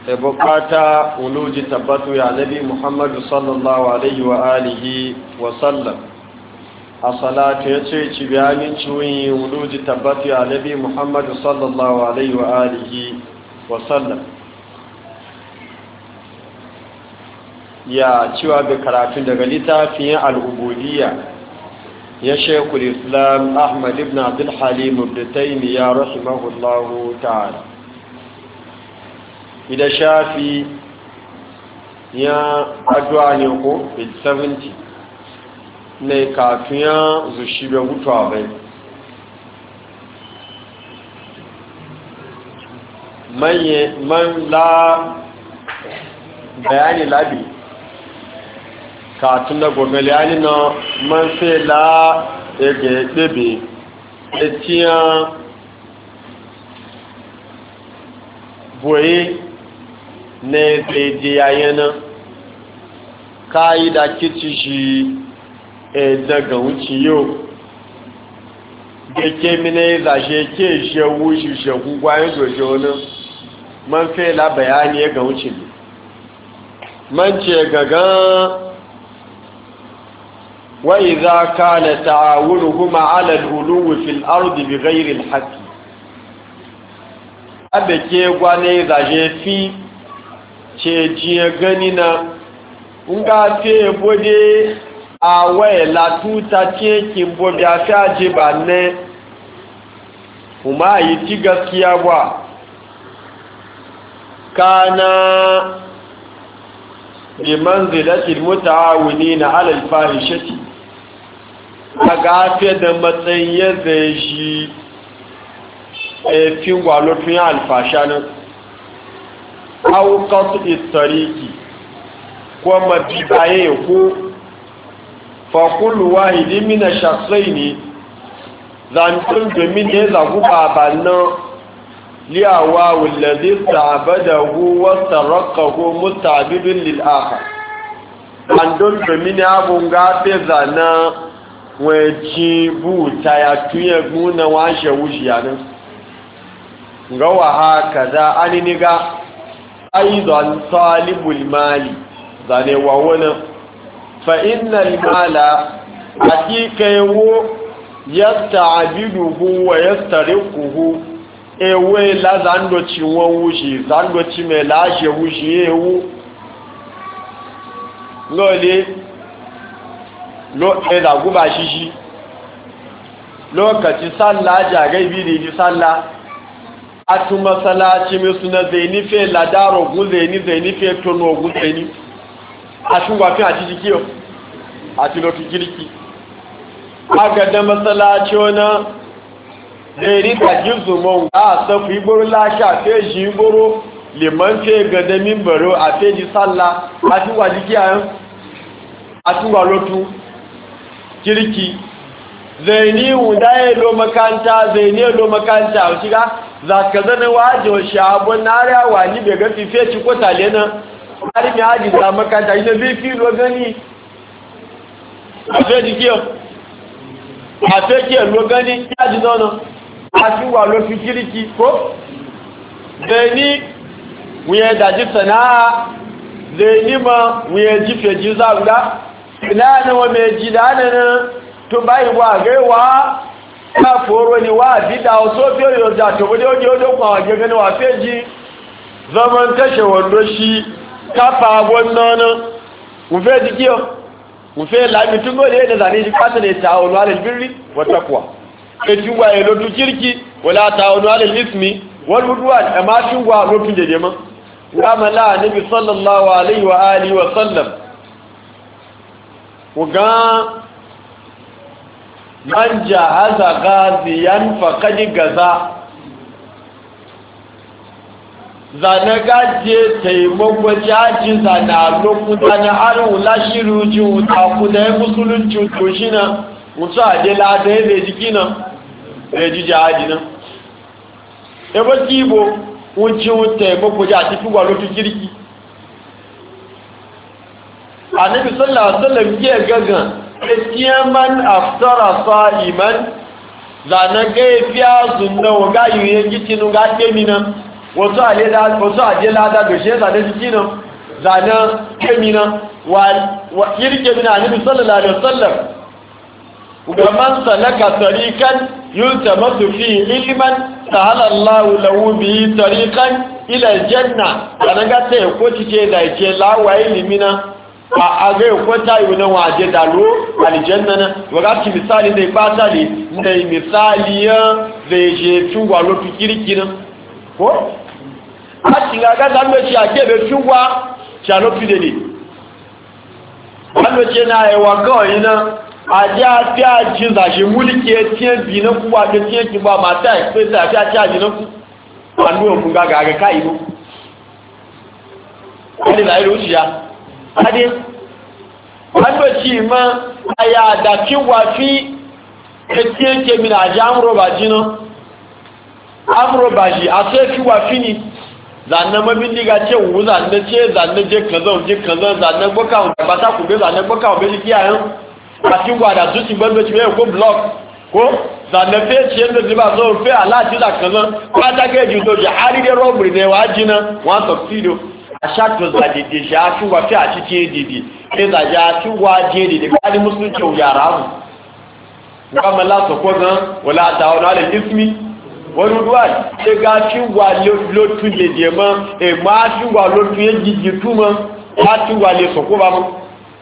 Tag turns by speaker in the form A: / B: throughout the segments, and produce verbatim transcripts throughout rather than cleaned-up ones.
A: da bukata uluji tabbatu ya nabi Muhammadu sallallahu alaihi wa alihi wa sallam a salatu ya ce ci bayanin ciwon uluji tabbatu ya nabi Muhammadu sallallahu alaihi wa alihi wa sallam ya cewa da karatun daga littafin al'ubudiyya ya shekul islam ahmad ibn abdul halim ibn taymiya rahimahullahu ta'ala ida shafi ya addu'a ne ko page seventy ne kafin ya zushi bai mutuwa bai man la bayani labi katun na gomeliani na man fe la ege bebe etiyan boye ne beji ayena kayi da kici shi e daga wuci yau geke mine zashe ke shewu shi shegu gwayen doje wani man fe la bayani ya ga wuci man ce gagan وإذا كان تعاونهما على الغلو في الأرض بغير الحق abeke gwane zaje fi ce jiye gani na nga fe bode awe la tuta ce kin bode afa je banne kuma yi ti gaskiya ba kana bi manzilati almutaawinina ala alfahishati a gafe da matsayin yadda shi a fi gwalofin alfasha nan aukatu istariki ko mabibaye ko fakulu wahidi mina shaksai ne zantun domin ya zagu babannan liyawa wulazi ta'abadahu wasta rakahu mutabibin lil'aka andon domin ya bunga zana wajen buta ya tuye guna washe wushiyanin ga wa haka za an niga aizon talibul mali zane wa wani fa'innal mala hakika yawo ya ta'abiduhu wa ya starikuhu ewe la zandoci wọn wushi zandoci mai lashe wushi yawo lole da guba shi shi lokaci sallah jagai biri ji sallah a tu masalaci mai suna zaini fe ladaro gun zaini zaini fe tono gun zaini a shugafin a ciki kiyo a tilofi kirki a gada masalaci wani zaini da gizo a safi gboro lasha fe shi gboro liman fe gada mimbaro a fe ji sallah a shugwa jiki a shugwa lotu kirki zaini wudaye lo makanta zaini lo makanta o shiga zaka zana wajo shabon nariya wani be ga fife ci ko tale na har mi haji da makanta ina zai fi lo gani a fe dikiyo a fe ke lo gani ya ji nono a ti wa lo fi kirki ko zaini wuye da ji sana'a zaini ma wuye ji fe ji zaga ina na wa mai jidana na to bai wa gaiwa ka foro ni wa dida o so fi yo da to bode ojo ojo kwa je gani wa feji zaman kashe wando shi ka fa wannan mu feji kiyo mu fe la mi tungo le da zani ji kwata ne ta'awunu alal birri wa taqwa e tuwa e lotu kirki wala ta'awunu alal ismi wal udwan amma tungwa lotun jeje ma kama la nabi sallallahu alaihi wa alihi wa sallam kuga man jahaza gaziyan faqad gaza zana gaje taimako jaji zana lokuta na harin lashiru ji wuta kuda musulunci to shi na mutu a dela da ya zai jiki nan zai ji jihadi nan ebe kibo wuncin taimako ja tafi gwalotu kirki annabi sallallahu alaihi wasallam ke gagan istiyaman aftara sa'iman zana ga fiya zunna wa ga yuyen gitinu ga demina wato ale da wato aje lada do she zane jiki nan zane kemina wa wa kirke bin annabi sallallahu alaihi wasallam ga man salaka tariqan yultamasu fi ilman sahala Allah lahu bi tariqan ila aljanna kana ga ta ko cike da ke lawaye limina a ga ko ta yi na waje dalo aljanna na wakati misali da ba ta ne da misali ya zai je tuwa lo fikirki nan ko a tinga ga dan ci a ke be tuwa cha lo fi dede wanda ce na yi wa kawai na a ji a fi a jin zashe mulki ya tiye bi na kuwa da tiye ki ba mata ya fi ta fi a caji na ku wanda yau kun gaga ga kayi bu wani da ilu shiya ade wanda ci ma a ya da ki wafi ya tiye ke mina a ji amuro ba ji na amuro ba ji a sai ki wafi ni zannan mabindiga ce wu zannan ce zannan je kazan je kazan zannan baka ba ta kube zannan baka be kiyayen a cikin gwada su ci bando ci ko block ko zannan fe ce yanda ziba so fe ala ti da kazan ba ta ga ji to jahari da robbery ne wajina wa subsidio a shato za de de ja tu wa fe a ci ce didi sai za ja tu wa je de ka di musulunci u yara mu kuma la so ko gan wala ta'awuna ala ismi wọ́n rúdúwà ṣe ga tí wà lótú lèdè mọ́ èmá tí wà lótú yẹ jíjì tú mọ́ láti wà lè sọ̀kó bá mọ́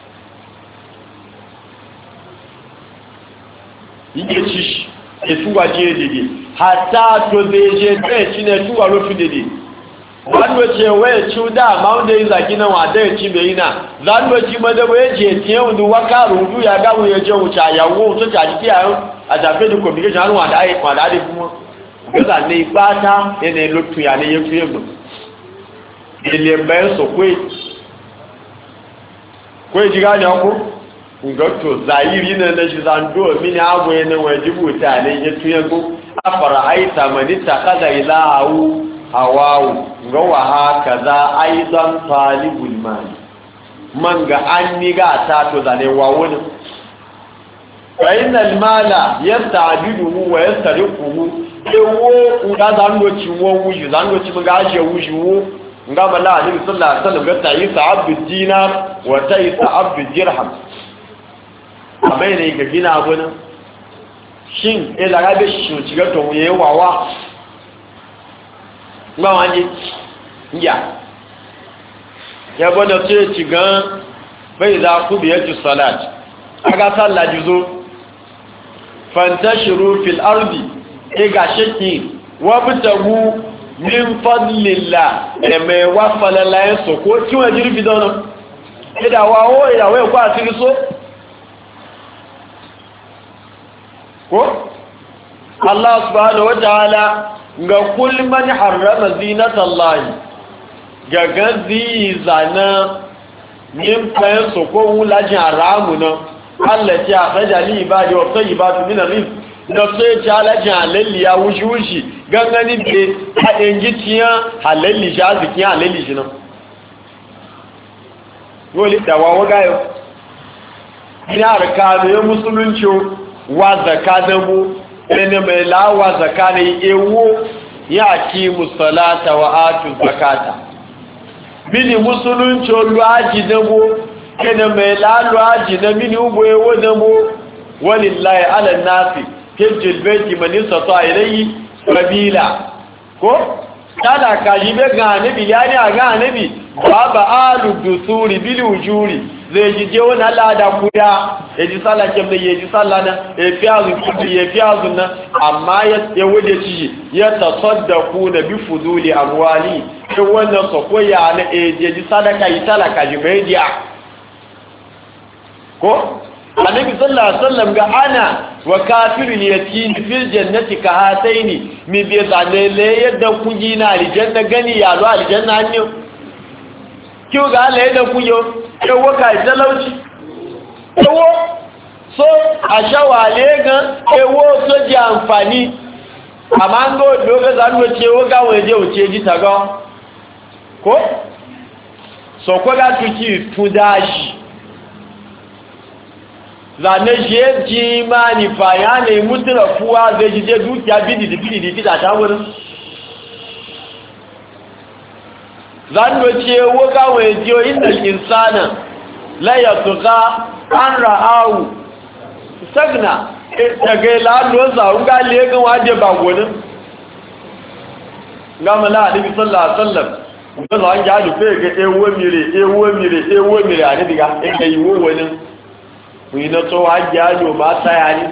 A: yíye ṣíṣì ètúwà jẹ́ lèdè àtà tó lè ṣe bẹ́ẹ̀ tí ní ẹtúwà lótú lèdè zandoci waya ci da ma wanda yi zaki nan wa da ya ci bai na zandoci madaba ya je tiye wanda waka rudu ya gamu ya je wuce a yawo to ta jiki a tafe da communication har wanda ai kwada da kuma gaza ne bata yana lutu ya ne ya fiye mu ile bayan so kwe kwe ji gane ku ngato zahiri ne da shi zando mini abu yana wajibu ta ne ya fiye go afara aita manita kaza ilahu hawawu ga wa hakaza aidan talibul mali man ga an ni ga ta to zane wawo ne fa innal mala yasta'biduhu wa yastariquhu ewo nga zango ci wo wuju zango ci ga je wuju wo nga bala ali sallallahu alaihi wasallam ga ta'isa abdu dinar wa ta'isa abdu dirham abai ne ga gina gona shin e la ga be shi ci ga to ye wawa ngba wanje ya ya bona ce ci gan bai za ku biye ci salat aga sallah juzo fantashiru fil ardi e ga sheki wa bitagu min fadlillah e me wa falala so ko ti wa jiri bidono e da wa o e da we kwa siri so ko Allah subhanahu wa ta'ala ga kul man harrama zinata Allah ga gazi zana min fayan so ko wulajin haramu na Allah ya faja li ibadi wa tayyibatu min rizq da sai ta lajin halalli ya wushi wushi gangani be hadin gitiya halalli jaziki halalli shi nan woli da wawa gayo ina arkanu ya musulunci wa zakadabu ene mai lawa zakani ewo ya ki musallata wa atu zakata bini musulunci luaji dabo ene mai laluaji na mini ugbo ewo dabo walillahi ala nasi hijjil baiti man istata ilayhi sabila ko kada ka jibe ga nabi yani ga nabi baba alu dusuri bil ujuri zai ji je wani alada kuda ya ji sallah kem da ya ji sallah na ya fiyazu kudi ya fiyazu na amma ya wuce ci ya tasaddaku da bi fuduli amwali ko wannan so ko ya na ya ji sadaka yi talaka ji bai dia ko annabi sallallahu alaihi wasallam ga ana wa kafirul yatim fil jannati ka hataini mi bi zalele yadda kuji na aljanna gani ya lo aljanna ne kiwo ga Allah yadda kuyo ewo ka talauci ewo so a shawale gan ewo so ji amfani amma ngo doga zanwo ce ewo ga waje wuce ji taga ko so ko ga tuki tudashi zane je ji mani fa ya ne mutuna fuwa zai ji je dukiya bidi bidi bidi ta ta wurin zan wace waga waje innal insana la yatqa an ra'ahu sagna daga lalo za unga le ga waje ba gonin gama la nabi sallallahu alaihi wasallam ga zan ga du fe ga ewo mire ewo mire ewo mire ani diga e ga yiwo wani wi na to wa ga do ma sayani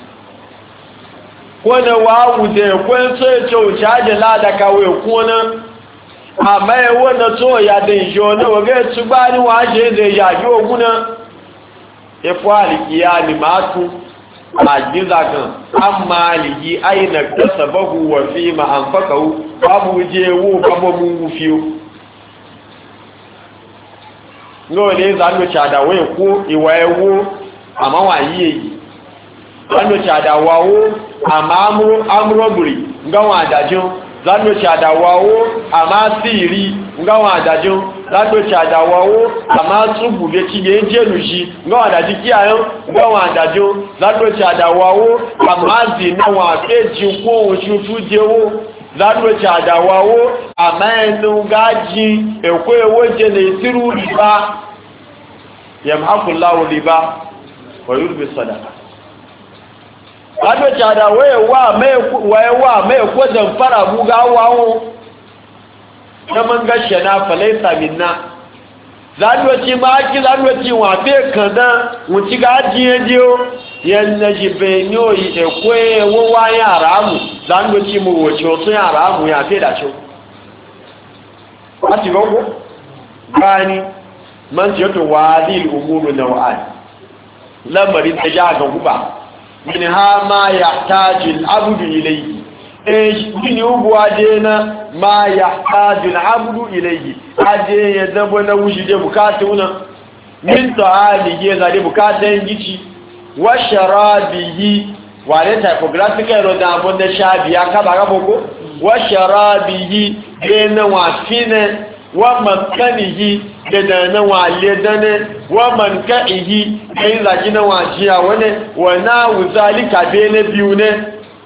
A: ko na wa wude ko so e cho chaje la da kawe ko na amma e wona to ya de jo na wa ga tuba ni wa je de ya jo oguna e fali kiyami matu ajiza kan amma ligi aina kasabahu wa fi ma anfaqahu babu je wo babu mun fiyo no le zanu chada we ko iwa ewo ama wa yi zanu chada wawo ama amru amroburi ngawa adajun zanu chada wawo ama siri ngawa adajun zanu chada wawo ama tubu be ti ye jeluji ngawa adaji ki ayo ngawa adajun zanu chada wawo ama zi na wa peji ko ojufu jewo zanu chada wawo ama enu gaji ekwe ewo je le tiru riba yamhaqu Allahu riba wa yurbi sadaqa zanu chada wewa me wewa me ko dan fara buga wawo kaman gashe na falaisa minna zanuwaci ma aki zanuwaci wafe kada wuci ga ajiye jiyo yadda ji benyo yi ekwe wowa yara mu zanuwaci mu wace wasu yara mu ya fi da ce a ti gogo gani man ce to wadi umuru naw'an lamarin ta ja ga guba min ha ma yahtaji al-abdu ilayhi ni ubu adena ma yahtaju al-abdu ilayhi aje ya dabo na wushi je bukatu na min ta'alihi ya zade bukatan gici wa sharabihi wa le typographical ro da bon da shabiya ka ba ga boko wa sharabihi bena wa fine wa maskanihi da dana wa ledane wa manka'ihi kai zagina wa jiya wane wa na wuzalika bene biyu ne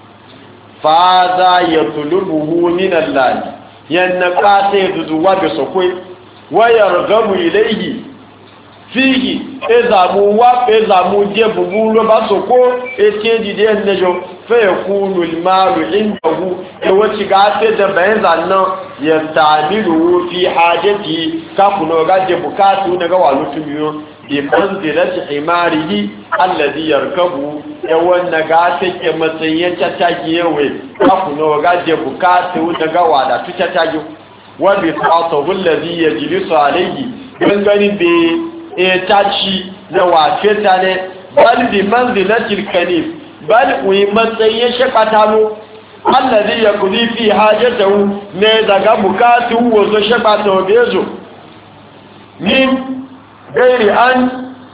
A: faza ya tulubuhu min Allah yanna qate duduwa be sokoi wa yargabu ilayhi fihi ezamu wa ezamu je bubulo ba soko etie dide nejo fa yakunu almalu indahu e wati gate da bayanza nan ya tamilu fi hajati ka kuno gaje bukatu daga walutu biyo bi manzilati himarihi alladhi yarkabu yawan naga take matsayin tattaki yawe ku no gaje bukatu daga wada tattaki wa bi sa'atuhu alladhi yajlisu alayhi gangani be e tachi da wafeta ne bal bi manzilati alkanif bal wi matsayin shakatalo alladhi yakudi fi hajatahu ne daga bukatu wazo shakato bezo min gairi an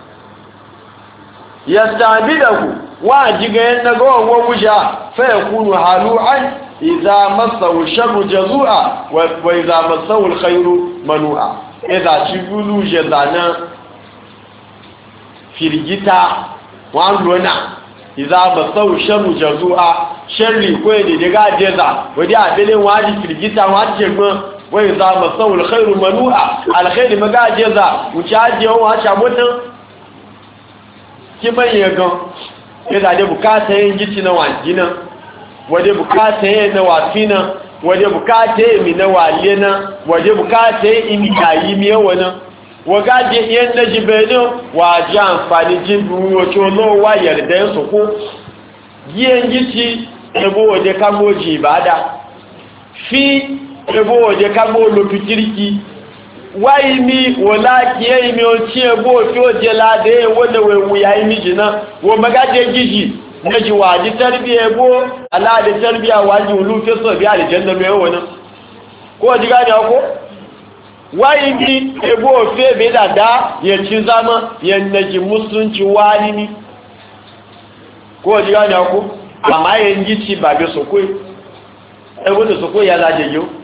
A: yastabidahu wajiga yana ga wawan wuja fa yakunu halu'an idza massahu sharru jazua wa idza massahu alkhairu manua idza tibulu jazana firgita wa lona idza massahu sharru jazua sharri ko de daga jeza wadi abelin waji firgita waji gbon wai za masau alkhairu manu'a alkhairi magajeza wucaje wa cha mutun ki bayyana yana da bukata yin gici na wajina wade bukata yin na wafina wade bukata yin mi na walena wade bukata yin imi yayi mi yawana wagaje yin na jibeno waje amfani jibu wato lo wa yarda su ko yin gici ebo wade kamoji ibada fi ebo waje kagbo olopikiriki wáyé mi wò láàkí ẹ́ imi o tí ẹgbó tí ó jẹ láàdé wọ́n wẹ̀wù ya imi jìnà wọ́n mẹ́gájẹ́ jíjì méjì wà jí tẹ́rìbí ẹgbó aláàdé tẹ́rìbí àwájí olúfẹ́sọ̀ bí àlìjẹ́ndẹ̀mẹ́ ẹwọ̀n kó jí gáàdì ọkọ́ wáyé mi ẹgbó òfẹ́ bẹ́ dàdá yẹn tí zámọ́ yẹn nẹjì musulunci wá ní kó jí gáàdì ọkọ́ àmá yẹn jí ti bàbẹ́ sọkó ẹgbó tó sọkó yà lájẹ yóò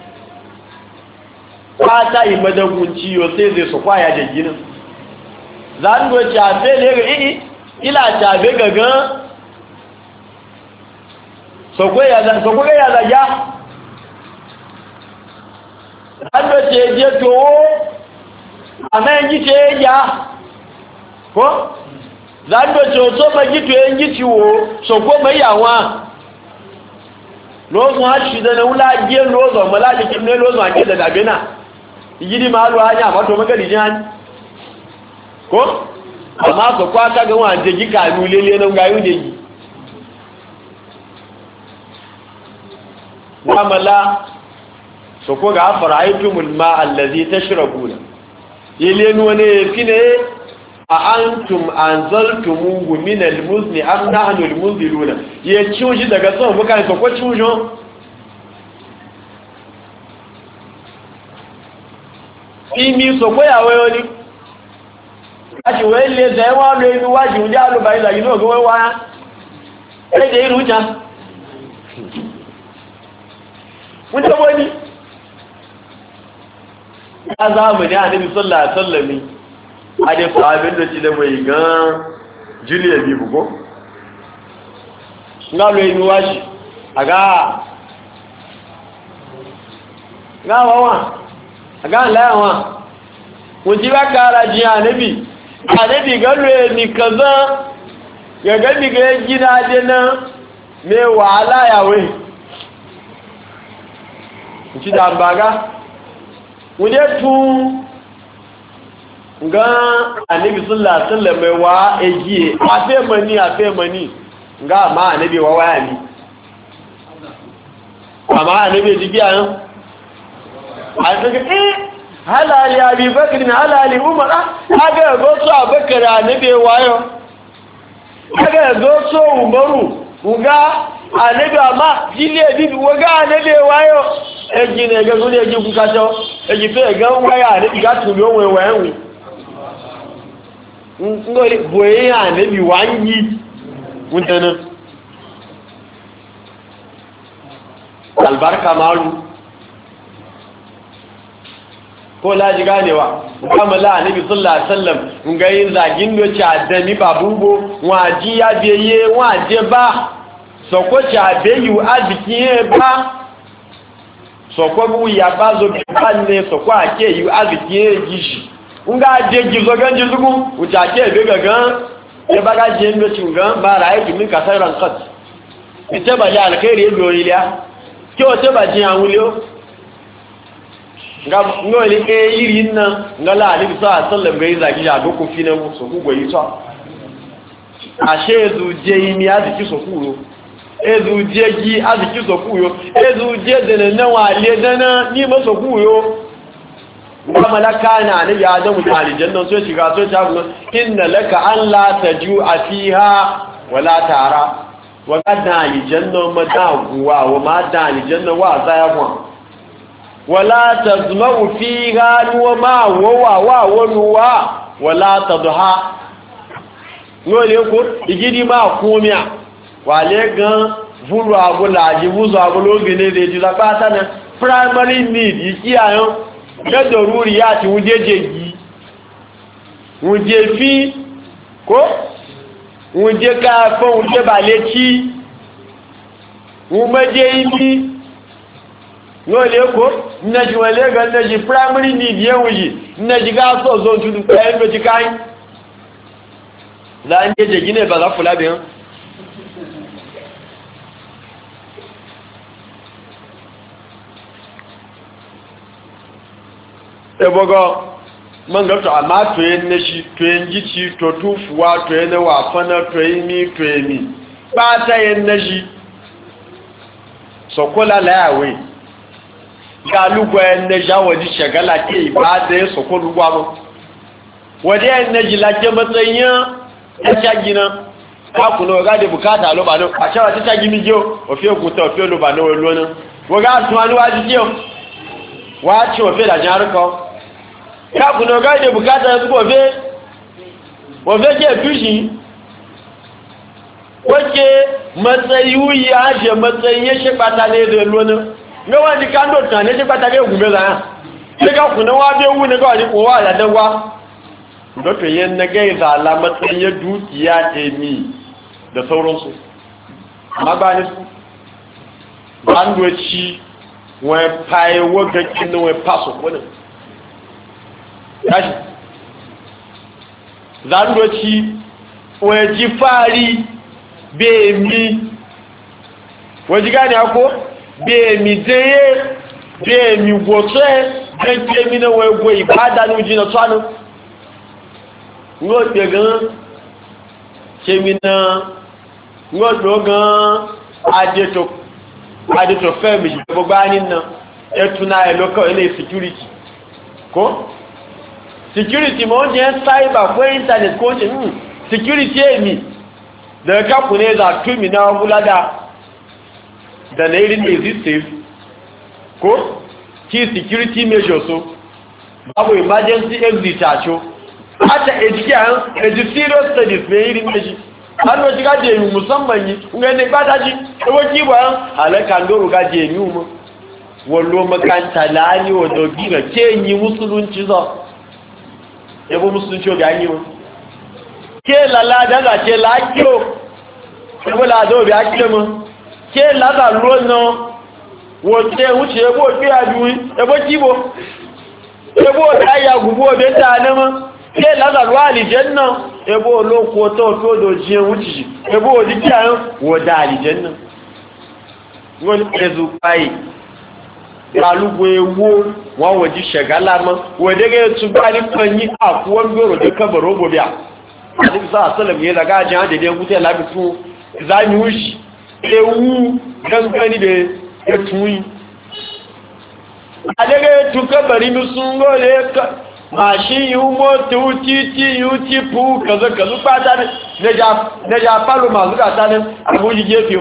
A: fata imadagunci yau sai zai su kwaya da ginin za a nuna cafe ne ga ii ila cafe gagan sakwai ya zaga zando ce je to amma yanki ce ya ko zando ce to ba gitu yanki ciwo so ko mai yawa lozo ha shi da na wula giye lozo malalikin ne lozo ake da dabena yidi ma lo hanya ma to magari jan ko amma ko kwata ga wanje gika mu lele nan gayu da yi wamala so ko ga fara'aytumul ma allazi tashrabuna yelenu wane fine a antum anzaltumuhu min almuzni am nahnu almunziluna ye ciuji daga son buka so ko ciujo imi so ko yawo yoni aji wele da wa lo inu waji unja lo bai da ino go wa e de iruja mun da wani ya zamani annabi sallallahu alaihi wasallam a da sahabin da ci da mai gan Julia Bibu ko ngalo yi washi aga ngawa aga lawa wuji ba kara ji annabi annabi gallo ni kaza ya ga mi ga gina dena me wala yawe ci da baga wuje tu ga annabi sallallahu alaihi wasallam wa ejiye afe mani afe mani ga ma annabi wa waya ni amma annabi dibiya nan a daga eh halali abi bakr ni halali umar aga go so abakar annabi wayo aga go so umaru uga annabi amma jile bibi waga annabi wayo eji ne ga gule eji ku kacho eji fe ga waya ne ga tu lo we we ngori boye annabi wanyi mutana albarka malu ko laji ganewa kuma la annabi sallallahu alaihi wasallam ngai zagin do cha dani babugo waji ya beye waje ba soko cha beyu azikiye ba soko bu ya bazo kanne soko ake yu azikiye gishi nga je gizo ganji zugu utake be gagan e baga je ndo chungan ba rai kimi kasairan qat ite ba ya alkhairi e do ilia ki o te ba je awulio nga ngoli e yiri na ngala ali sa sallam gai zagi ja go ku fina mu so ku goyi so ashe zu je imi aziki so kuro ezu je gi aziki so kuyo ezu je dana na wale dana ni ma so kuyo wa malaka na ne ya adamu da aljanna so shiga so ta go inna laka an la tajua fiha wala tara wa qadna aljanna madawa wa ma da aljanna wa zaywa wala tazmau fiha wa ma wa wa wa wala tadha ngole ko igidi ma kumiya wale gan vuru agula ji vuzo agulo gene de ju la pata na primary need yiki ayon gedo ruri ya ti wujeje yi wuje fi ko wuje ka fo wuje baleti wumeje ibi ngole ko naji wale gan naji primary need ye wuji naji ga so zo ju du pe ndo ji kai la nje gine ba la fula bien ebogo manga to ama to enne shi to enji chi to tufuwa to ene wa fana to imi to emi ba ta enne shi sokola lawe galugo enne jawoji shagala ke ibade sokolugwa mo wode enne ji laje matsayin ya chagina ka kuno ga de bukata lo ba no a shawa ta chagimi jo o fi ogun to fi lo ba no lo na wo ga tun anu wa ji jo wa chi o fe da jaruko ya kuna ga da bukata yanzu gobe gobe ke fushi wace matsayi ya je matsayin ya shi bata ne da lona ga wani kando ta ne shi bata ne gube zaya sai ga kuna wa be wu ne ga wani kowa da dangwa doto yen na ga za la matsayin dukiya emi da sauransu amma ba ne su bandoci wọ́n pa ewó gẹ́gẹ́ ní wọ́n pa sọ̀kọ́ náà yáṣì zandoci wọ́n jí fàárí bẹ́ẹ̀mí wọ́n jí gáni akó bẹ́ẹ̀mí dẹ́yẹ bẹ́ẹ̀mí gbọ́tọ́ gẹ́gẹ́ mi náà wọ́n gbọ́ ìbádá ní ojú náà tánú wọ́n gbẹ̀ gan ṣe mi náà wọ́n gbọ́ gan adétò adétò fẹ́ẹ̀mì gbogbo á nínú ẹtùnà ẹ̀lọ́kọ̀ ilé security kó security mọ́ jẹ́ cyber fún internet kó ṣe mú security èmì daga kakunan za tumi na wulada da na irin existive ko ki security measures so babu emergency exit a cho ata education edu serious studies me irin meji an no jiga je musamman yi ngai ne ba ta ji ko ki ba halaka ndoro ga je ni mu wallo makanta lani wa dogi ga ke yi musulunci zo yabo musulunci ga yi mu ke lalada ga ke lakiyo yabo lado bi akile mu ke lada lona wo te wuce yabo bi ajuyi yabo kibo yabo da ya gubo be ta na mu ke lada wali janna yabo loko to to do je wuce yabo di kiyan wo da aljanna won ezu pai alugbo ewo wọ́n wòjí ṣẹ̀gálá mọ́ wòdégé túnbá ní pẹ̀yí àkúwọ́n gbòrò tó kẹbọ̀rọ̀ ògbòbíà àdíkùsá àṣọ́lẹ̀mù yẹ́ lágá jẹ́ àdèdè ẹgbùtẹ́ lábí fún ìzáyúúṣì ewu gangan níbẹ̀ ẹtùn yìí àdégé tún kẹbọ̀rí mi sún lóòlé màṣí yìí mọ́tò títí yìí tí pú kẹzọkẹzọ pátá nẹjà pálọ màzúkàtà ní àbújíjẹ́ fi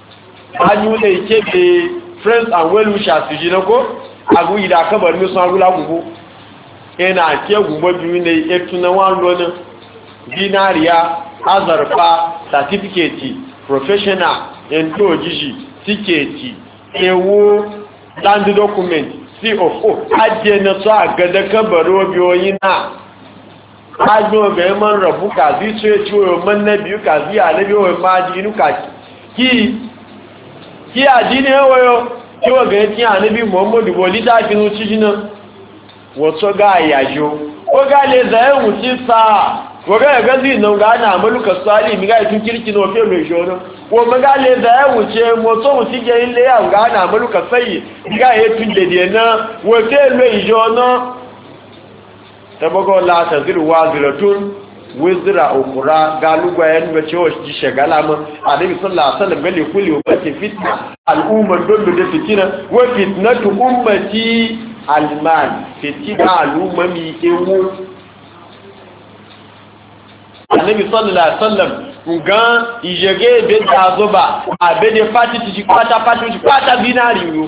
A: friends and well wishers ji na ko agu ida kabar mi sun agula gugu ina ke gugu biyu ne etu na wan lo na dinariya azarfa certificate professional endo jiji ticket ewo land document C of O aje na so agada kabaro biyoyin na ajo be man rabu ka zi ce ciwo man na biyu ka zi alabi wa maji nuka ki kí àdínì ẹwọ́yọ́ tí wọ́n gẹ̀ẹ́ tí a níbi Muhammadu bọ̀ lítà kínú títí náà wọ́n tó gá àyàjò ó gá lè zẹ̀ẹ́wù tí sáà wọ́n gẹ́gẹ́ gẹ́gẹ́ sí ìnáwó gáà náà mọ́lùkà sọ́álì mi gáà tún kíríkì náà fẹ́ lòṣọ́ náà wọ́n gá lè zẹ̀ẹ́wù tí mo tó wù sí jẹ́ ilé àwọn gáà náà mọ́lùkà sẹ́yì gáà yẹ tún dèdè náà wọ́n fẹ́ lò ìjọ náà tẹ́bọ́gọ́ látàzírù wá zìrọ̀ tún wizira ukura galugwa yan bace wa ji shagala mu annabi sallallahu alaihi wasallam gale kulli ummati fitna al'umma dollu da fitina wa fitnatu ummati almal fitina al'umma mi ewu annabi sallallahu alaihi wasallam nga ijege be azoba abede pati ti kwata pati ti kwata binari yo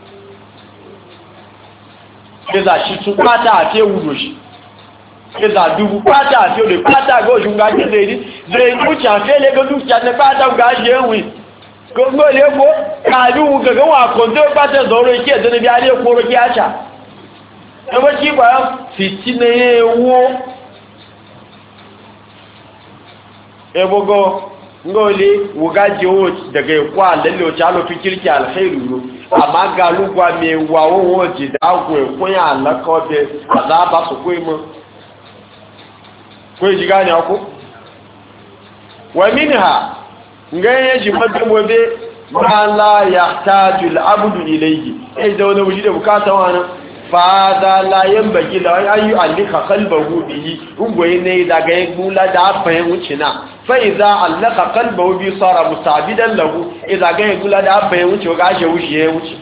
A: beza shi tu kwata ate wudoshi eza dubu pátá àti olè pátá góòṣù nga jẹ́ lè rí lè múchì àfẹ́lẹ́ gọ́dún kí a ní pátá nga ṣe ń wì gbogbo ilé epo kààlù gẹ̀gẹ́ wọn àkọ́ntẹ́ pátá zọrọ ikẹ́ ẹ̀dẹ́ níbi alẹ́ kóró kí á ṣà ẹgbẹ́ kí ìgbà fìtí ní ewó ẹgbogbo ngọ́ọ̀lẹ́ wùgájí owó daga ikú àlẹ́lẹ́ òtí alófi kíríkì alhẹ́rù àmá galúgbà mẹ́wàá owó jìdágùn ẹ̀kúnyà alákọ́ọ́bẹ̀ àzábásùkú ìmọ̀ ko ji gane ku wa minha ngaye ji madabobe ma la yahtaju al-abdu ilayhi eh da wani wuji da bukata wannan fa da la yanbaghi la ayu allika qalbahu bihi ungoye ne daga yula da fayin wucina fa idza allaka qalbahu bi sara mustabidan lahu idza ga yula da fayin wuce ga she wuce ya wuce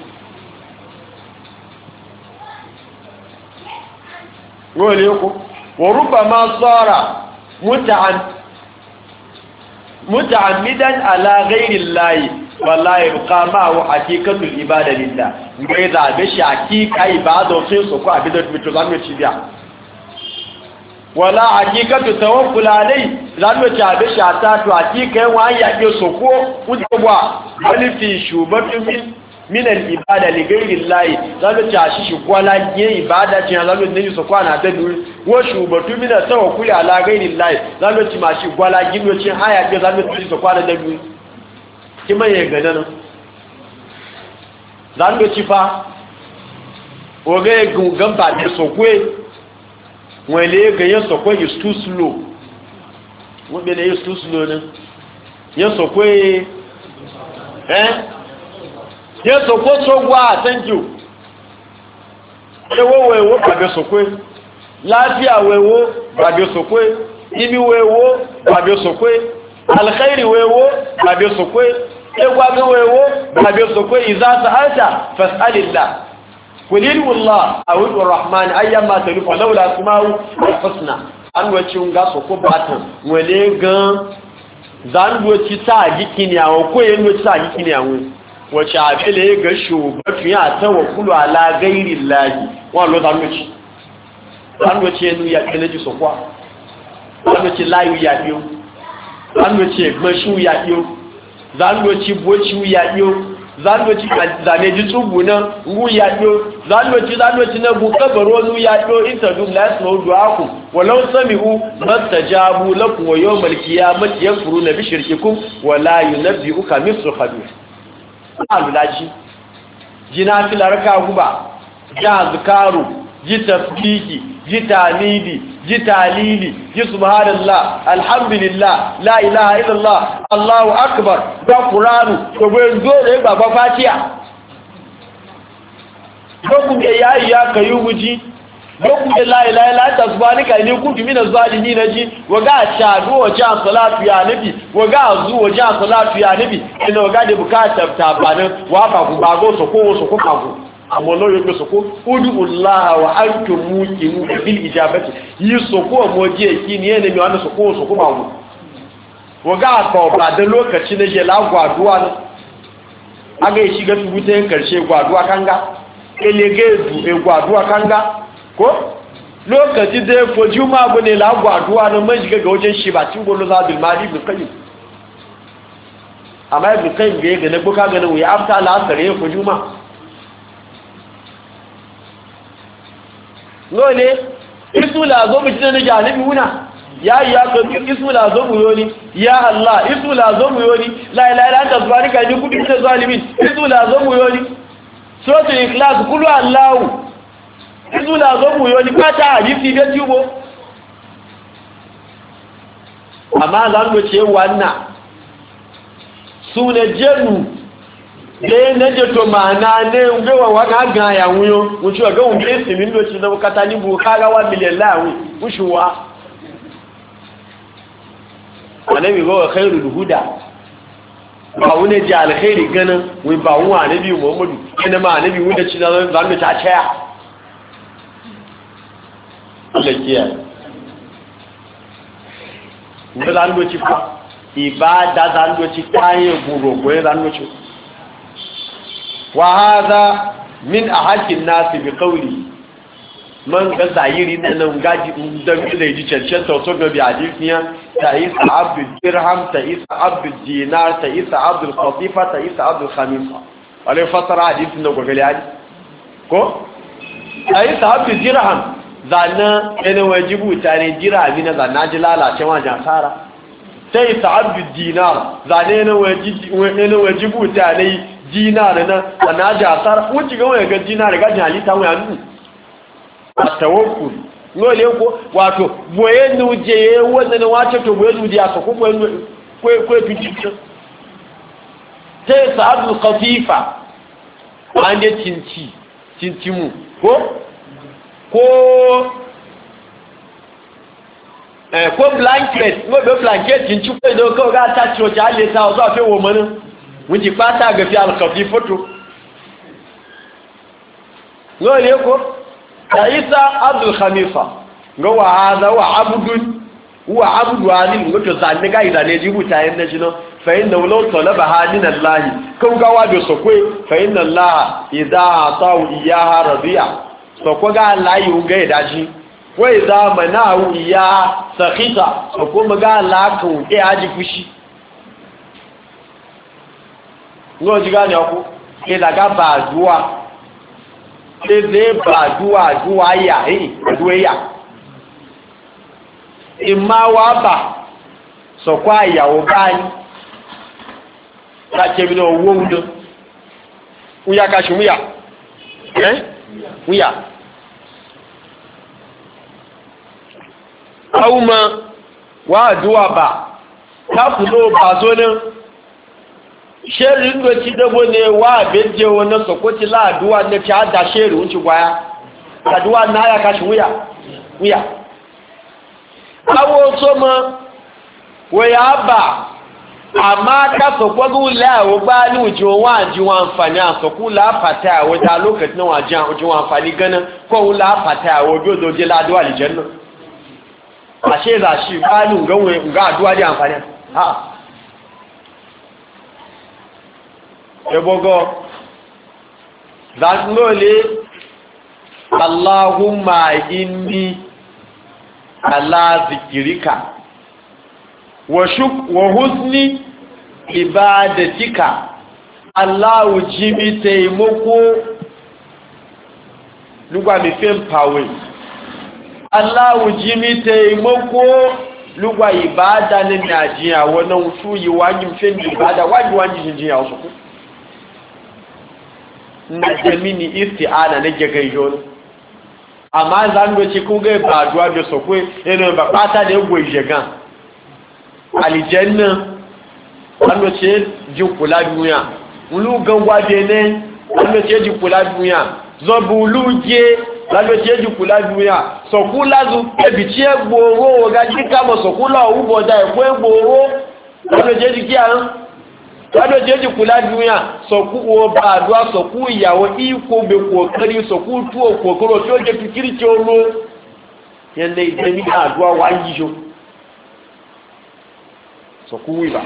A: wole ko وربما صار متعمدا على غير الله ولا يبقى معه حقيقة العبادة لله وإذا بشي حقيقة عبادة وصيصة عبادة بتزامن الشبيع ولا حقيقة توكل عليه لأنه بشي عتات حقيقة وأن يسوكو وتبوا بل في شوبة من min al-ibada li ghayri Allah zalo ta shi gwala ye ibada tin zalo ne su kwana da duri wo shubatu min tawakkuli ala ghayri Allah zalo ti ma shi gwala gido cin haya ke zalo ti su kwana da duri kima ye gada nan zan do ci fa oge gungan ba de sokwe wele ga yin sokwe is too slow mo be le is too slow ne yin sokwe eh yin sokwe so gwa thank you ewo wewo ba de sokwe lafiya wewo ba de sokwe imi wewo ba de sokwe alkhairi wewo ba de sokwe egwa ga wewo ba de sokwe idza sa'alta fas'alillah kulil wallah aw arrahman ayyama talifu laula asma'u alhusna an wace nga soko batan wele gan zan doci ta gikini awon ko yen doci ta gikini awon wace abele ga shugabin ya tawakkulu ala ghairi llahi wa lo zan doci zan doci yen ya keleji sokwa zan doci layu ya biyo zan doci gbashu ya biyo zan doci boci ya biyo zandoci zane ji tsubu nan ngu ya biyo zandoci zandoci na bu kabaro nu ya biyo intadum la yasma'u du'akum walau sami'u mastajabu lakum wa yawmal qiyamati yakfuruna bi shirkikum wa la yunabbi'uka mithlu khabir alulaji jina filaraka guba ja zikaru ji tasbihi ji tanidi ji talili ji subhanallah alhamdulillah la ilaha illallah allahu akbar da qur'anu to gwen dole baba fatiha dokun da yayi ya kayu guji dokun da la ilaha illa anta subhanaka inni kuntu minaz zalimin ji waga shadu waja salatu ya nabi waga zu waja salatu ya nabi ina waga da bukatar tabanin wa ba ku bago so ko so ko bago amma lórí pé sọkó údú Allah wa antum muqinu bil ijabati yi sọkó moje ki ni ene mi wanda sọkó sọkó ba mu waga ko ba da lokaci na je la gwaduwa ne aga yi shiga tubuten karshe gwaduwa kanga elege du e gwaduwa kanga ko lokaci da ko juma bu ne la gwaduwa ne mai shiga ga wajen shi ba cin golo za bil mali bil qayyim amma bil qayyim ga ga ne ko ka ga ne wi afta la sare ko juma lole isu lazo mu cikin janibi wuna ya ya ko isu lazo mu yoni ya Allah isu lazo mu yoni la ilaha illa anta subhanaka inni kuntu minaz zalimin isu lazo mu yoni suratul ikhlas kullu Allah isu lazo mu yoni kata hadisi da tubo amma zan go ce wannan sune jenu le na je to mana ne ngwa wa ga ga ya wuyo wuci ga un pesi min do ci da kata ni bu kaga wa million lawi ushuwa annabi go khairul huda ba wune ji alkhairi ganin wai ba wani annabi Muhammadu ina ma annabi wanda ci da zan mu ta caya Allah kiya ne zan go ci fa ibada zan go ci kayan guro go zan go ci وهذا من أحد الناس بقوله من غزايري نن غادي دم da yaji cancanta to ga bi hadisiya ta'is abd dirham ta'is abd dinar ta'is abd qatifa ta'is abd khamisa wala fatara hadisin da gogali hadi ko ta'is abd dirham zanna ene wajibu tare dirhami na zanna ji lalace wajen sara ta'is abd dinar zanna ene wajibu ene wajibu tare dinar na ana jasar wuce ga wani ga dinar ga jalita wani anu a tawakkul lole ko wato boye nuje wannan wace to boye nuje aka ko boye ko ko fitin sai sa'adul khatifa an da cinci cincimu ko ko eh ko blanket mo be blanket cinci ko do ko ga ta ci o ja le ta o so fe wo mana wuce fata ga fi alkafi fito lole ko ta isa abdul khamifa ga wa hada wa abdun wa abdu alil wato zanne ga idane jibuta yin najino fa inna law talaba hadin allah kun ga wa do sokwe fa inna allah idza atau iyaha radiya sokwa ga allah yi ga daji wa idza manahu iya sakhita sokwa ga allah kun ke aji fushi ngo jiga ni oku ke daga ba duwa ke ze ba duwa duwa ya eh duwa ya imma wa ba so kwa ya o bani ta che bi no wo ndo uya kashi uya eh uya auma wa duwa ba ta fulo ba zo nan sherin da ci dabo ne wa beje wannan sokoti la aduwa ne ta da sheri unci gwaya aduwa na ya kashi wuya wuya awo so ma waya ba amma ka sokwagu la o ba ni ujo wa ji wa anfani asoku la pata o da lokacin wa jan ujo wa anfani ganan ko la pata o dodo je la aduwa aljanna ashe za shi ba ni ganwe ga aduwa di anfani ha ebogo zanlole Allahumma inni ala zikirika wa shuk wa husni ibadatika Allahu jibi taimako lugba mi fe pawe Allahu jibi taimako lugba ibada ni najiya wannan su yi wajin fe ibada waji waji jiya wasu na jamini isti'ana na gagaijo amma zan do ci ku ga ba duwa da sokwe ene ba pata da ego ijegan aljanna an do ce jin kula duniya ulu gangwa de ne an do ce jin kula duniya zobuluje an do ce jin kula duniya sokula zu e bi ci egboro ga jika mo sokula ubo da e ko egboro an do ce jiki an wado jeji kula duniya soku wo ba adua soku iyawo iko be kokari soku tuo kokoro tí ó jẹ́ fikiri tí ó ro yende idemi adua wanjijo soku wiba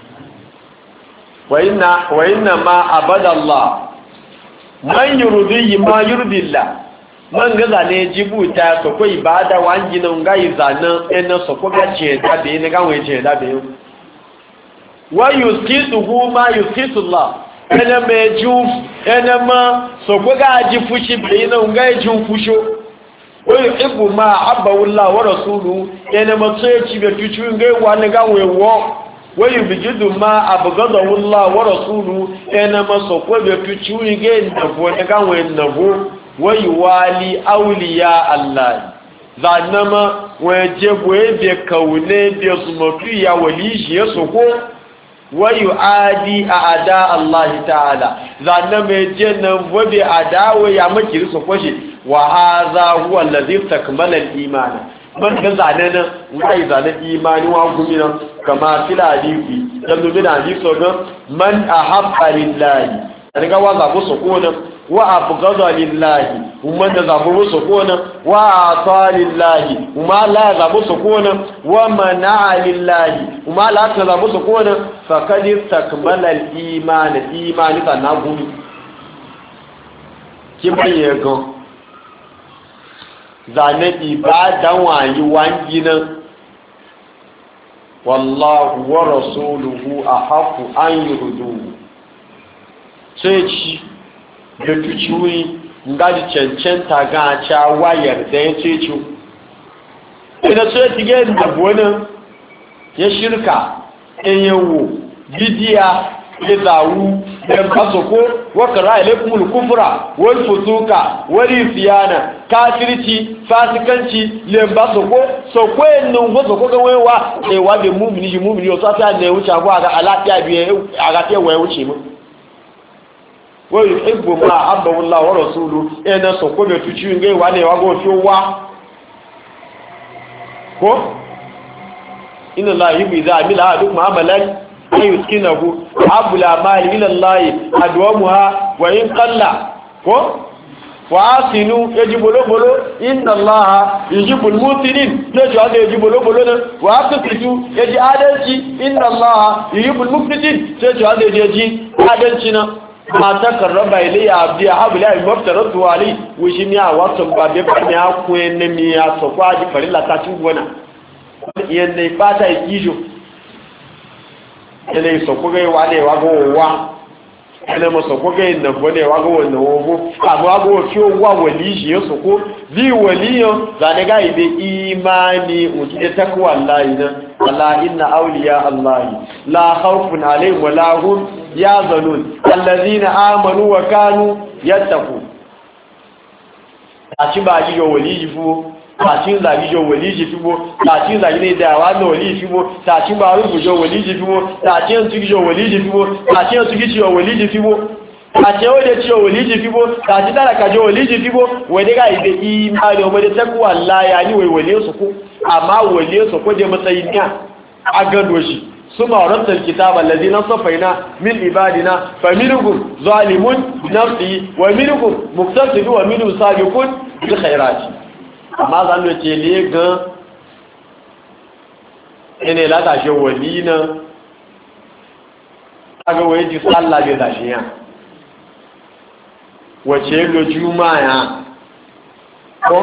A: wa inna wa inna ma abada Allah man yurdi ma yurdi Allah man gaza ne jibuta soko ibada wanjina ngai zanan ena soko ga ce da be ne ga we ce da be wa yuskituhu ma yuskitullah ene meju ene ma so ko ga ji fushi be na nga ji fusho wa yuhibbu ma abawullah wa rasuluhu ene ma so ci be tuchu nga wa ne ga wewo wa yubijidu ma abgadawullah wa rasuluhu ene ma so ko be tuchu nga ndavo ne ga we ndavo wa yuwali awliya allah zanama wa jebo ebe kaune be sumotu ya wali ya soko wayu adi a ada Allah ta'ala zanna mai jennan wabe adawa ya makiri su kwashe wa hadha huwa allazi takmala al-iman man ga zanana wai zanan imani wa gumina kama fil hadisi dan bin hadisi ga man ahabba lillahi daga wa za ku sokona wa abghada lillahi umman da za ku sokona wa ata lillahi umma la za ku sokona wa mana lillahi umma la ta za ku sokona faqad istakmala al-iman imani sana gumi ki baye gan zane ibadan wayi wangina wallahu wa rasuluhu ahaqqu an yurduhu sai ci da tuciwi ngadi cancanta ga cha wayar da ya ce ci ina sai tige da bona ya shirka in yawo bidiya da zawu da kasoko wa kara ilaikumul kufra wal fusuka wal isyana kafirci fasikanci lemba soko soko ennun go soko ga wewa e wa be mu'mini ji mu'mini o sa ta ne wuce agwa ga alafiya biye aga te wa wuce mu wa yuhibbu ma habba Allah wa rasuluhu ena soko be tuci ngai wa ne wa go fi wa ko inna la yuhibbu idha amila ahadukum amalan ay yuskinahu abula mali ila Allah adwamuha wa in qalla ko wa asinu yajibu lobolo inna Allah yuhibbul mutinin yaji ade yajibu lobolo na wa aqsitu yaji adalci inna Allah yuhibbul muqsitin yaji ade yaji adalci na ma takarraba ilayya abdi habla maftaratu ali wishin ya wato babe bane aku enemi ya so kwaji farilla ta ci gona yende fata ikijo ele so ko ga wale wa go wa ene mo soko ga inna bone wa go wannan wo amma go fi wa wali shi yo soko bi waliyo zane ga ide imani uti takwa Allah ina ala inna awliya Allah la khawfun alaihim wa la hum yahzanun alladhina amanu wa kanu yattaqun a ci ba ji yo wali fu tàṣí ìlàjí jọ wòlí jì fíwó tàṣí ìlàjí ní ìdáwà náà wòlí fíwó tàṣí bá rúgbù jọ wòlí jì fíwó tàṣí ẹ̀ntúkí jọ wòlí jì fíwó tàṣí ẹ̀ntúkí jọ wòlí jì fíwó tàṣí ẹ̀wọ́dẹ̀ tí jọ wòlí jì fíwó tàṣí tàràkà jọ wòlí jì fíwó wẹ̀dẹ́gà ìdè ìmáàlì ọmọdé tẹ́kùwà láyà ní wòlí òsòkó àmá wòlí òsòkó jẹ matsayi ní agandòṣì ثم أردت الكتاب الذين صفينا من عبادنا فمنهم ظالم نفسه ومنهم مقتصد ومنهم سابق بالخيرات amma za mu ce le gan ene la ta je wali na aga waye ji sallah be da shi ya wace lo juma'a ya ko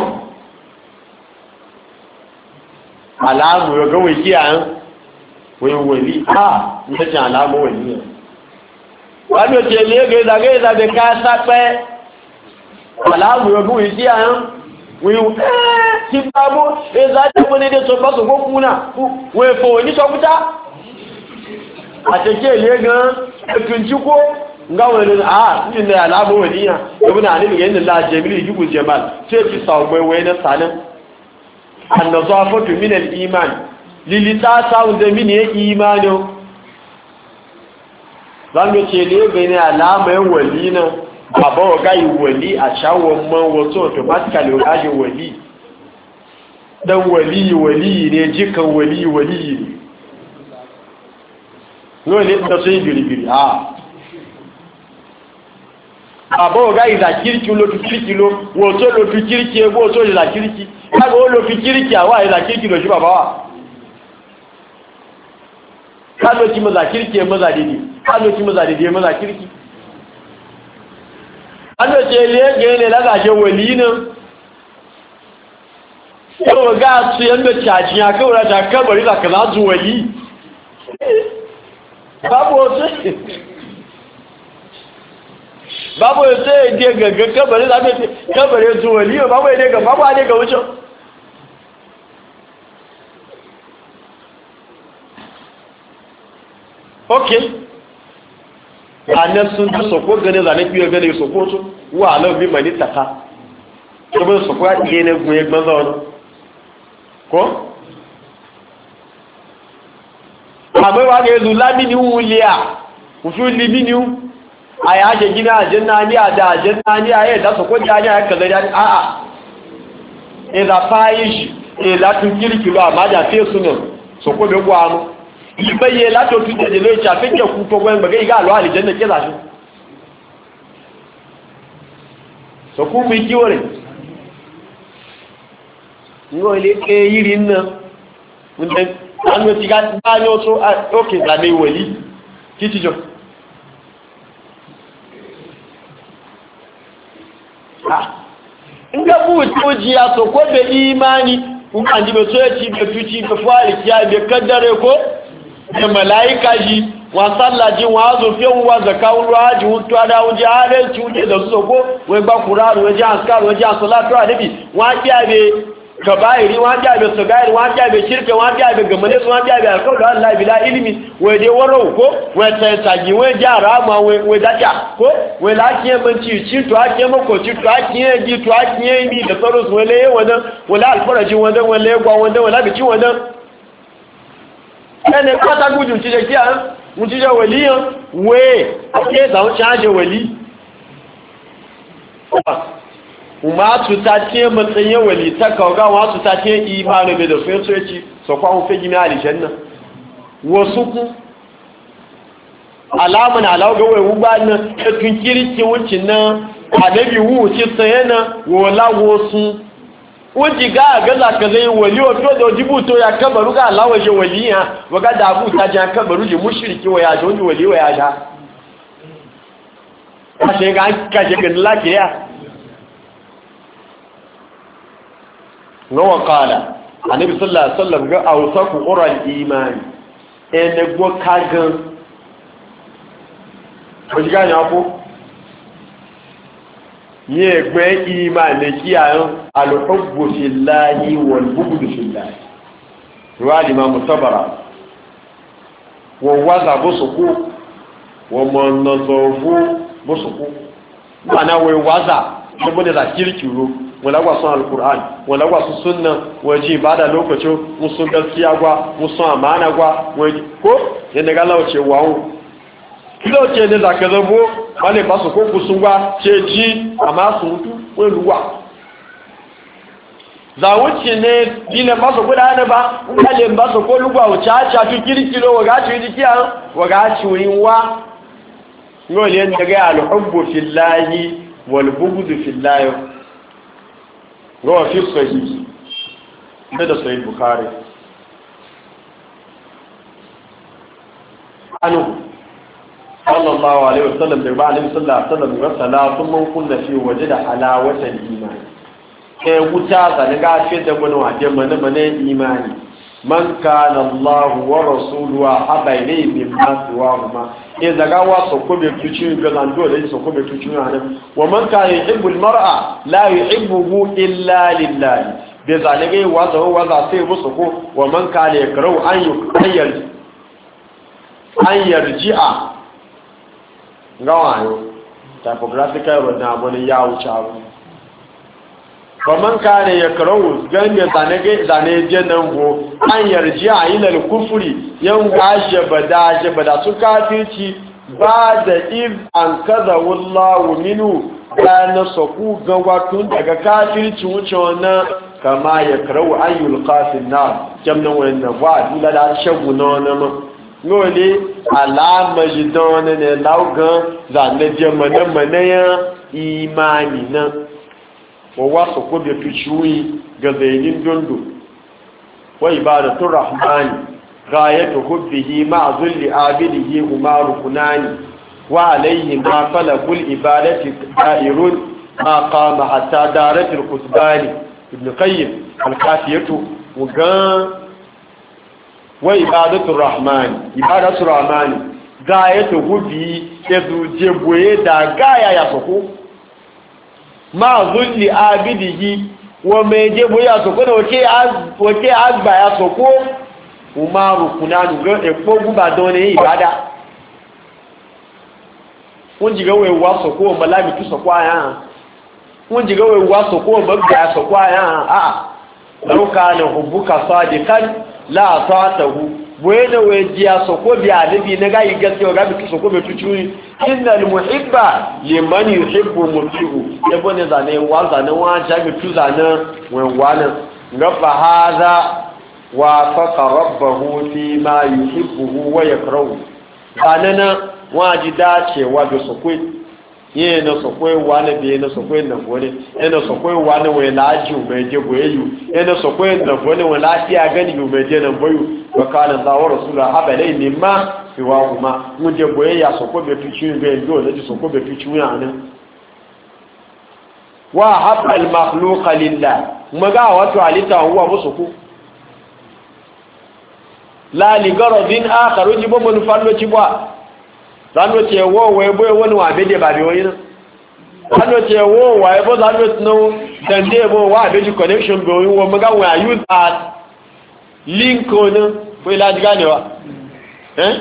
A: alamu ga wai kiyan wai wali a mu ta alamu wali wa mu ce le ga da ga da be ka sa pe alamu ga wai kiyan wíwú tí bábó ẹzà tẹ́kọ́ ní ẹdẹ́ sọpá sọpọ́ kú náà wọ́n èfò ní sọpútá àtẹ́kẹ́ ilé gan ẹkùn tí kó ngáwọn ẹ̀rọ àà ní ilẹ̀ aláàbòwẹ̀ níyàn ẹbùn àníbìyàn nílá jẹ́mìlì ìjúbù jẹ́màl tí ó ti sàọ̀gbẹ̀wẹ̀ ní sàánà ànàzọ́ afọ́tù mínẹ̀ iman lílí sáàsáwùdẹ mínẹ̀ imani bàbá ọ̀gá ìwọ̀lí àṣàwọ̀ mọ́ wọ́n tó automatically ọ̀gá ṣe wọ̀lí dan wọ̀lí ìwọ̀lí ne jíkan wọ̀lí ìwọ̀lí ne ní ilé tó ṣe ìbìrìbìrì àà bàbá ọ̀gá ìzàkíríkì ló fi kíríkì ló wọ́n tó ló fi kíríkì ẹgbó tó ìzàkíríkì káàkiri ó ló fi kíríkì àwọ́ ìzàkíríkì lọ sí bàbá wà káàkiri tí mọ́zàkíríkì ẹ mọ́zàdìdì káàkiri tí mọ́zàdìdì ẹ mọ́zàkíríkì an da ce lege ne lagashe wali nan yau ga su yadda cajin ya kawai ta kabari da ka za su wali babu wasu babu wasu ya je gaga kabari da kabari su wali babu ya daga babu ne ga wucin ok ranar sun ta soko gane zane biyu gane soko su wa alau bi mani taka kuma soko ya ɗige ne goye gbanza wani ko? àmọ́ wà ní ẹlù lámìní wúlé à òfin límí ni a yà ṣe gíná àjẹ́nà ní àdá àjẹ́nà ní ayé ìdásọ̀kọ́ jẹ́ ayé àkàzẹ̀ ní àà ìdá fáyíṣì ìlàtún kíríkìlọ àmájà fẹ́sùn náà sọ̀kọ́ bẹ́ gbọ́ àmú ìbẹ́yẹ látò tún jẹ́ lè ṣàfẹ́kẹ́ kú tó gbẹ́ gbẹ́gẹ́ ìgá àlọ́ àlìjẹ́nà kẹ́lá ṣe sọ̀kú mi kí ó rẹ̀ ní ilé ẹ̀yìrì náà àwọn ti ga bá ní ó tó ókè ìgbàmẹ́ ìwẹ̀lì títí jọ ngẹ́bù tí ó jí àtòkó bẹ imani ǹkan jíbe tó yẹ ti bẹ tuci bẹ fún àríkíyà bẹ kẹ́dẹ̀rẹ̀ kó bẹ mẹ́láíkà jí wọn sálàjí wọn azòfin wọn zaka wọn rọ́ájì wọn tó adá wọn jẹ́ ààrẹ tí ó jẹ́ ìdọ̀sọ́kó wọn gbá kùránù wọn jẹ́ àǹskáàrù wọn jẹ́ àǹsọ́látọ́ àdébì wọn á jẹ́ àbẹ kabairi wọ́n jáde sọ̀gáìrì wọ́n jáde ṣírkẹ̀ wọ́n jáde gẹ̀mọ́lé wọ́n jáde alkọ́lọ́ aláìbìlá ilimi wọ́n dé wọ́rọ̀ kó wọ́n tẹ̀ẹ̀tàgì wọ́n já ara mọ́ wọ́n dájá kó wọ́n láti ẹmọ tí tí tó ákí ẹmọ kò tí tó ákí ẹjí tó ákí ẹmí ìdẹ̀tọ́rọ̀sù wọ́n lé wọ́n dán wọ́n lá alfọ́rọ̀jí wọ́n dán wọ́n lé gbọ́ wọ́n dán wọ́n lábì tí wọ́n dán ẹni pátágùjù ti jẹ́ kí à ń ti jẹ́ wẹ̀lí yàn wẹ́ẹ̀ àti ẹ̀sàn ṣáájẹ wẹ̀lí umatu ta ce matsayin wali ta kauga wasu ta ce imanu bai da sun soci so kwawon fi gini alishan wasu ku alamun alauga wai wuba na tun kirki wucin nan adabi wuce tsaye na wola wasu wuci ga a gaza ka zai wali wato da wajibu to ya kabaru ga alawaje wali ya waga da abu ta jan kabaru ji mushirki wa ya shi wali wa ya sha kashe ga an kashe ga lafiya nawa kala annabi sallallahu alaihi wasallam ga awsaku ural imani ene go kagan ko ji gane ko ye gbe imani kiyayen al-hubbu fillahi wal bughdu fillahi wa imam tabara wa waza busuku wa manazofu busuku mana we waza ko ne da kirkiro wala gwa son al-qur'an wala gwa su sunna waje ibada lokacin musun gaskiya gwa musun amana gwa waje ko yanda ga Allah ce wawo kilo ce ne da ka zabo wale ba su ko kusungwa ce ji amma su mutu wai ruwa za wuce ne dile ba su guda ne ba wale ba su ko lugwa wuce a ca fi kirkiro wa gaci jiki a wa gaci wurin wa ngole yanda ga al-hubbu fillahi wal bughdu fillahi wa fi sahih da sahih bukhari anu sallallahu alaihi wasallam da ba annabi sallallahu alaihi wasallam ga salatun man kunna fi wajida halawatal iman kai wuta zan ga fi da gona waje mana mana imani man kana Allah wa rasuluhu habaini mimma siwahuma e daga wa so ko be tuci ga nan dole so ko be tuci nan wa man kana yuhibbu almar'a la yuhibbuhu illa lillah be zalege wa zo wa za sai musu ko wa man kana yakrau an yukayyal an yarji'a gawayo typographical rodin abun ya wuce abu kaman kane ya karau ganye zanege zane jenan go an yarji a ilal kufri yan gashe bada je bada su kafirci ba da iz an kaza wallahu minu kana saku gawatun daga kafirci wuce wannan kama ya karau an yulqa fil nar jamnan wannan wa dula da shagu nona ngole alama jidon ne laugan zane je mana imani na wa su ko be tuciwi ga zainin dondo wa ibadatu rahmani gayatu hubbihi ma zulli abidihi umaru kunani wa alayhi ma falakul ibadati da'irun ma qama hatta daratul qutbani ibn qayyim al-kafiyatu wa wa ibadatu rahmani ibadatu rahmani gayatu hubbi kedu jeboye da gaya ya soko ma zulli abidihi wa me jeboye ya soko da wace az wace azba ya soko umaru kunanu ga epo guba don ne ibada wọ́n jiga we wa soko malami tu soko aya wọ́n jiga we wa soko magba soko aya a law kana hubbuka sadiqan la ta'tahu wayna wajiya soko bi alibi na ga gaskiya ga bitu soko be tucuni innal muhibba liman yuhibbu mutihu yabo ne zane wa zane wa jabi tu zane wen wana ngaba hada wa faqa rabbahu fi ma yuhibbu wa yakrahu kanana waji dacewa da soko ye na soko wa na bi na soko na gole ina soko wa na we laji ube je boyu ina soko na gole we lafiya gani ube je na boyu wa kana da wa rasulullah habalai mimma siwa kuma mun je boye ya soko be tuci be do da soko be tuci yana wa habba al makhluq lillah maga wato alita huwa musoko la li garadin akhar jibo mun fallo ci ba zano ce wo wai boye wani wa bede ba biyo yin zano ce wo wai bo zano no dan de bo wa bede connection bo yin wo maga wa use at link on ko ila diga ne wa eh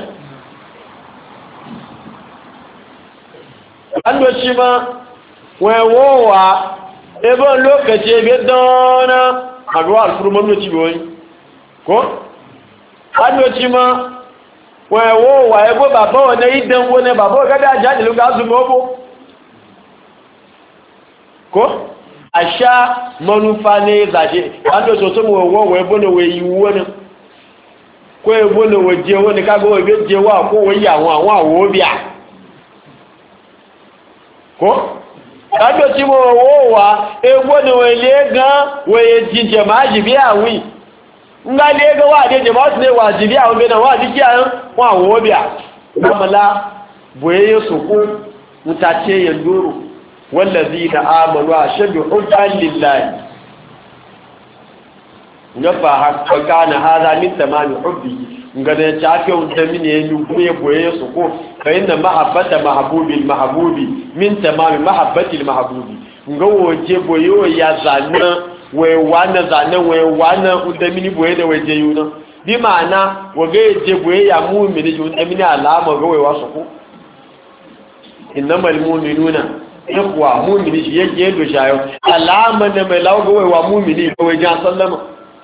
A: zano ci ma wai wo wa e bo lokaci be dona adwa alfurman no ci bo yin ko zano ci ma wẹ̀wọ́ wà ẹgbó bàbá ọ̀nà ìdánwò ní bàbá ọ̀gádá àjáde ló gá zùmọ́ ọgbó kó àṣà mọ́núfà ní ìzàṣẹ́ láti tó mọ̀ wọ́n wẹ̀ ẹgbó ní wẹ̀ ìwọ́ ní kó ẹgbó ní wẹ̀ jẹ owó ní kágbó ẹgbẹ́ jẹ wà kó wẹ̀ yà àwọn àwọn àwọ̀ òbíà kó láti tí mọ̀ wọ́ wà ẹgbó ní wẹ̀ lé gan wẹ̀ jíjẹ máa jì bí àwìn nga le ga wa de ba su ne wajibi a wanda wa jiki a wa wobiya kamala boye su ku mutace ya duru wallazina amanu ashadu hubban lillahi nafa hakka kana hada min tamami hubbi ngada chafe undami ne yubuye boye su ko fa inna mahabbata mahbubil mahbubi min tamam mahabbatil mahbubi ngawo je boye ya zanna we wana zanna we wana undami ni boye da waje yuna bi ma'ana wage je boye ya mu'mini undami ni alama ga we wasu ko innamal mu'minuna ikhwa mu'mini shi yake do shayo alama ne mai lawo ga we wa mu'mini ko we jan sallama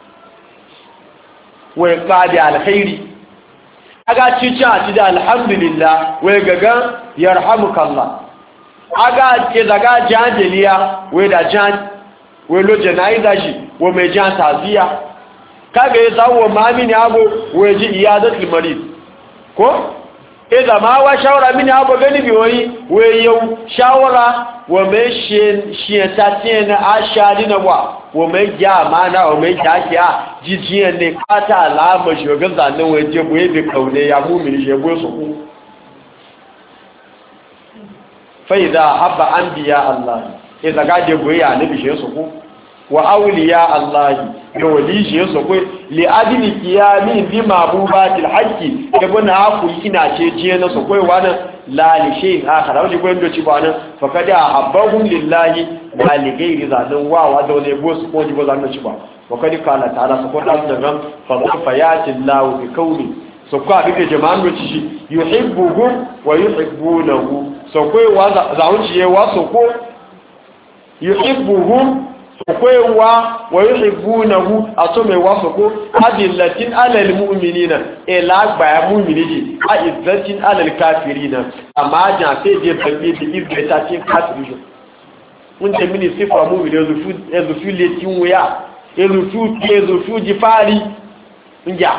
A: wai qadi alkhairi aga cici a ci da alhamdulillah wai gaga yarhamukallah aga ke daga jajeliya wai da jan wai lo janaiza shi wa mai jan taziya kaga ya zawo mamini abu wai ji iyadatul marid ko idan ma wa shawara mini abu gani biyoyi wai yau shawara wa mai shi ta tiene ashadi na wa wa mai ja mana wa mai jakiya jijiyan ne kata alama shogan zanen waje boye bi kaune ya mumini shego su ku fa idha habba anbiya allah idza gaje boye annabi she su ku wa awliya allah da wali she su ku li adli qiyami bi mabubatil haqqi ibn haku ina ce jiye na su ku wannan la li shay akhar wani ko ndo ci bana fa kada habbahum lillahi la li ghairi zadan wa wa da ne bo su ko ji bo zan ci ba wa kadi kana ta'ala su ko da daga fa fa yati allah bi kauni so ko abike jama'an do ci yuhibbuhum wa yuhibbunahu so ko wa zaunci ye wa so ko yuhibbuhum so ko wa wa yuhibbunahu atome wa so ko adillatin alal mu'minina ila ba mu'miniji a izzatin alal kafirina amma ja sai je balle da izzatin kafiri mun da mini sifa mu'mini ezu fu ezu fu le tinwa ezu fu ezu fu jifari nja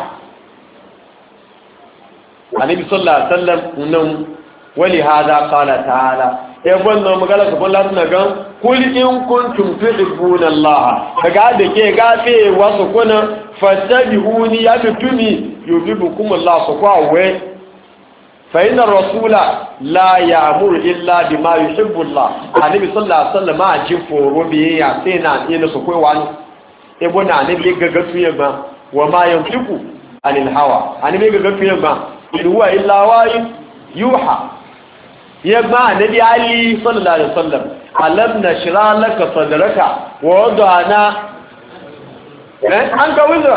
A: annabi sallallahu alaihi wasallam nan wali hada qala ta'ala ya wannan magana ga Allah tana ga kul in kuntum tuhibbuna Allah daga da ke gafe wasu kuna fattabi'uni ya tutumi yuhibbukum Allah su kwa we fa inna rasula la ya'muru illa bima yuhibbu Allah annabi sallallahu alaihi wasallam a ji foro biye ya sai na ina su kai wani e bona annabi ga gatu yamma wa ma yantiku anil hawa annabi ga gatu yamma in huwa illa wahy yuha yamma annabi ali sallallahu alaihi wasallam alam nashra laka sadraka wa wadana eh an ga wizra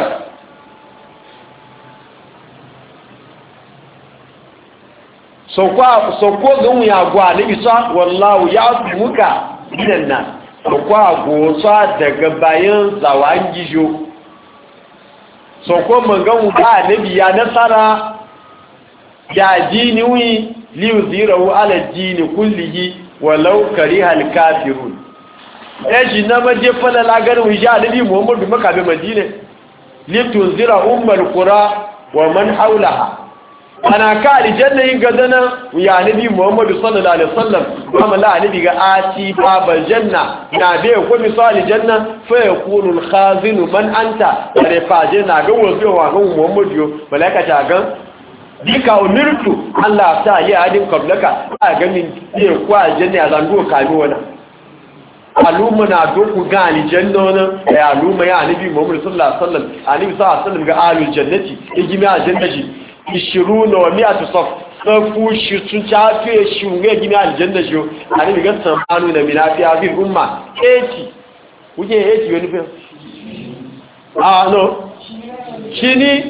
A: sokwa sokko gun ya gwa nabi sa wallahu ya'muka minan nas sokwa gosa daga bayan zawangijo sokko mangan ga nabi ya nasara ya dini wi liyuzirahu ala dini kullihi walau kariha alkafirun eji na maje fala lagar wija nabi muhammadu makabe madina litunzira ummul qura wa man hawlaha ana ka aljanna yin gadana ya nabi muhammadu sallallahu alaihi wasallam kuma la nabi ga ati babal janna na be ko misali janna fa yakunu alkhazinu man anta da faje na ga wasu wa ga muhammadu malaka ta ga dika umirtu Allah ta yi adin kablaka a ganin ne kwa aljanna ya zango kami wana aluma na doku ga aljanna wana ya aluma ya nabi muhammadu sallallahu alaihi wasallam annabi sallallahu alaihi wasallam ga alul jannati igimi aljanna shi ishiruna wa mi'atu saf safu shi sun tafi shi nge gimi aljanna shi ani ga samanu na minafi azir umma eighty kuje eighty wani fa ah no shini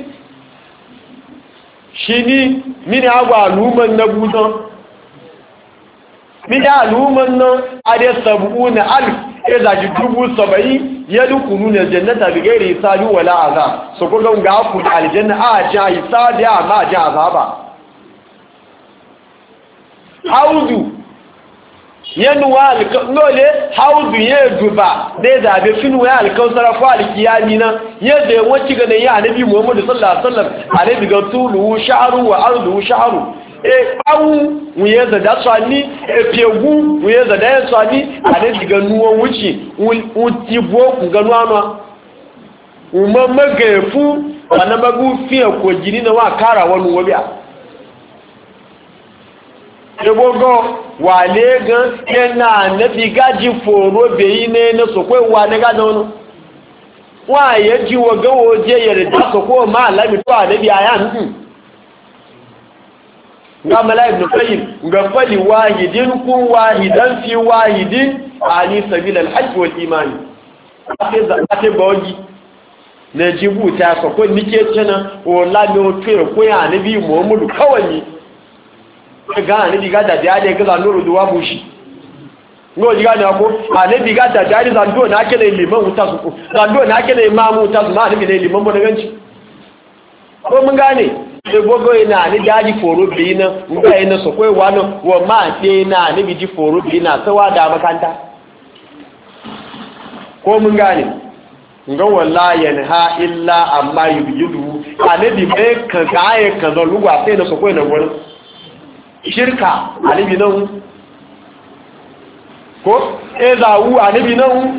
A: shini mini agwa aluman na budan mini aluman na ade sabuna alf eza ji dubu saba'in ya dukunu na jannata bi gairi hisabi wala azab so ko ga ku aljanna a ja hisabi amma ja azaba haudu yanwa alkole haudu ye duba da da be finu ya alkausara fa alkiyami na yadda wacce ga ne ya annabi Muhammad sallallahu alaihi wasallam annabi ga tulu sha'ru wa ardu sha'ru e awu wuye da da swani e pegu wuye da da swani ade diga nuwo wuci uti boku ga nuwa umma magafu ana magu fiye ko jini na wa kara wani wabiya ebogo wale gan yana nabi gaji foro beyi ne na sokwe wa ne ga dono wa ya ji wa gawo je yarda ka ko ma lami to annabi ayan din ga malai ibn qayyim ga fali wahidin kun wahidan fi wahidin ali sabil al-hajj wal iman ate ate bogi na jibuta ka ko nike tana o lami o to ko ya annabi muhammadu kawai ga annabi ga da da ga za nuru duwa bushi ngo jiga ne ko annabi ga da da za ndo na kele liman wuta su ko za ndo na kele imamu wuta su ma annabi ne liman mu da ganci ko mun gane sai gogo ina ni daji foro bi na nga ina so koi wano wa ma de na ni bi ji foro bi na sawa da makanta ko mun gane nga wallahi yanha illa amma yujidu annabi bai kan gaye kan zo lugwa sai na so koi na gurin shirka annabi nan ko ezawu annabi nan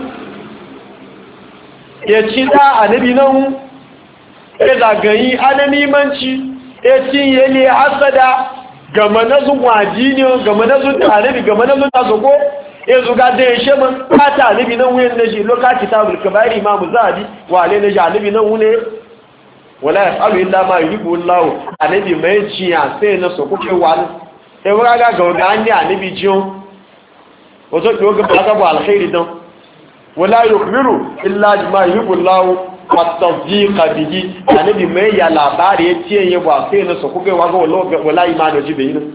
A: ya ci da annabi nan eza gayi ananimanci etin yele asada gama na zuwa jini gama na zuwa tarihi gama na zuwa tasogo ezu ga da yashe man ta tarihi nan wuyen na shi lokaci ta bulka bayar imamu zaɓi wale na janibi nan wune wala ya faru illa ma yi ribu lawo anabi mai ciya sai na so kuke wani sai wura ga ga an ne anabi jiyon wato ɗo ga ba gaba alkhairi don wala yukbiru illa ma yi ribu lawo watasdiqa bihi anabi mai ya labari ya ce ya ba sai na so kuke waga wala imanu jibe yin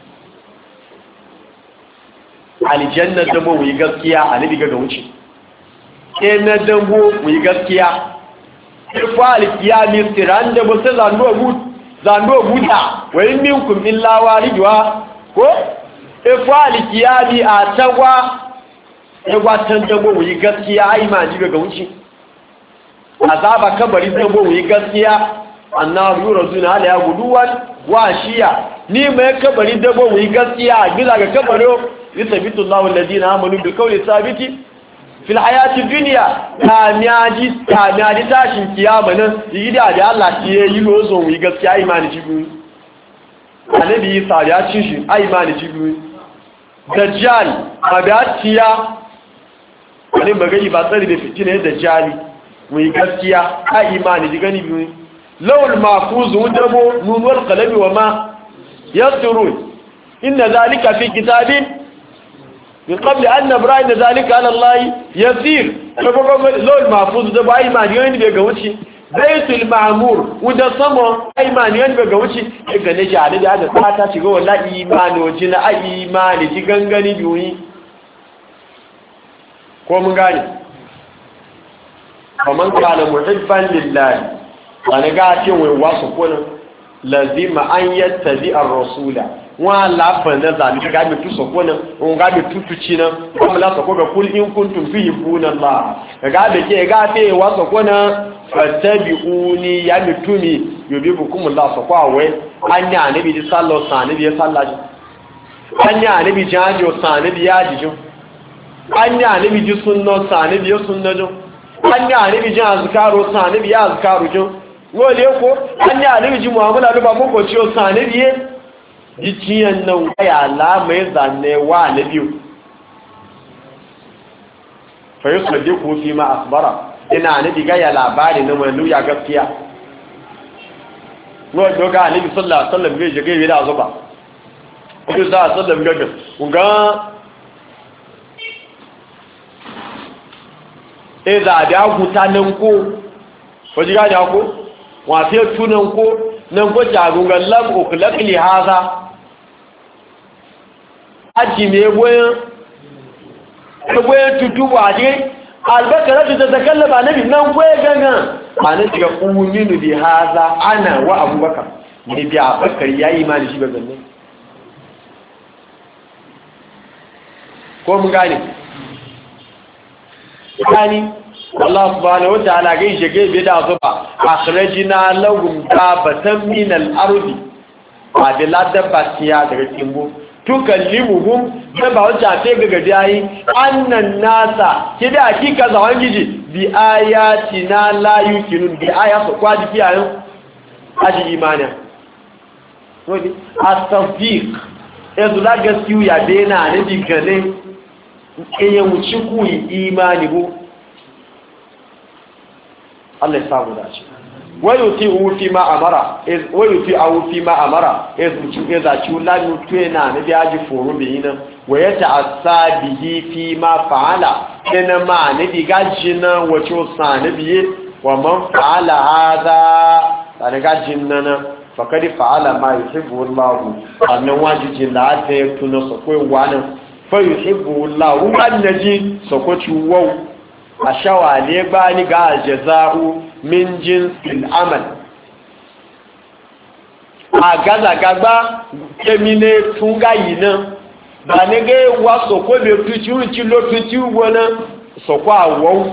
A: aljanna da mu yi gaskiya anabi ga wuce eh na dambo mu yi gaskiya fa alkiyami tiran da ba sai zando gut zando guta wa in minkum illa waridwa ko e fa alkiyami a tagwa e gwatan dambo mu yi gaskiya ai ma jibe ga wuce azaba kabari zai bo yi gaskiya annabi yurazuna ala yaguduwan wa shiya ni mai kabari da bo yi gaskiya gida ga kabaro yuthabitu Allahu alladhina amanu bil qawli thabiti fil hayati dunya ta miyaji ta miyaji tashin kiyama nan yida da Allah ki yi lozo yi gaskiya imani jibu annabi Isa ya ci shi ai imani jibu dajjal abatiya wani magani ba tsari da fitina dajjali mai gaskiya a imani ji gani biyu lawal mafuzu dabo nunuwar kalami wa ma yasturun inna zalika fi kitabin min qabli an nabra inna zalika ala Allah yasir lawal mafuzu dabo a imani gani bai ga wuce baitul ma'mur wanda sama a imani gani bai ga wuce ga ne jihadi da aka tsata shiga wallahi imani waje na a imani ji gangani biyu ko mun gane faman kana muhibban lillahi wani ga ce wai wasu kuna lazima an yattabi ar-rasula wa la fa na zalika ga mutu so kuna on ga mutu tuci nan kuma la so ko ga kul in kuntum tuhibbuna Allah ga da ke ga fe wasu kuna fattabi'uni ya mutumi yubibukum Allah so kwa wai anya annabi di sallallahu alaihi ya sallaji anya annabi jajo sanabi ya jijo anya annabi di sunno sanabi ya sunnajo an yi anibi jin azukaro sanibi ya azukaro jin wole ko an yi anibi jin muhammadu aluba koko ciyo sanibi ye jikiyan nan waya alamai zane wa na biyu fayi sadi ko fi ma asibara ina anibi gaya labari na wani ya gaskiya wọ́n tó ká anibi sallallahu sallam bai jage yi da zuba wani za a sallam gaga ƙungan eza da huta nan ko waje ga da ko wa fe tunan ko nan ko jagungan lam ukhlaq li hadha aji me goyen goyen tutu ba je albakara ta takallama nabi nan goye gangan ana diga uminu bi hadha ana wa abubakar ne bi abubakar yayi imani shi bazan ne ko mun gane yani Allah subhanahu wa ta'ala gai shige bi da zuba akhrajna lahum dabatan min al-ardi wa dabba tiya daga kimbo tukallimuhum dabba wacce ta ga gadi ayi annan nasa kida hakika zawan giji bi ayatina la yukinun bi ayatu kwaji kiyayen aji imani wani at-tasdiq yanzu la gaskiyu ya dena ne digane in ya wuce ku imani bu Allah ya samu dace wayuti ufi ma amara is wayuti ufi ma amara is ci za ci lanu tuena ne da ji foro be yin wayata asabihi fi ma fa'ala ina ma ne diga jinna wato sanabiye wa man fa'ala hadha daga jinnana faqad fa'ala ma yuhibbu Allah annan wajiji la ta tuna so ko wani fa yuhibbu Allah annaji so ko ci wow ashawa ne ba ni ga jaza'u min jinsil amal a gaza gagba kemine tunga yi nan ba ne ga wa soko be tuci uci lo tuci wona soko awo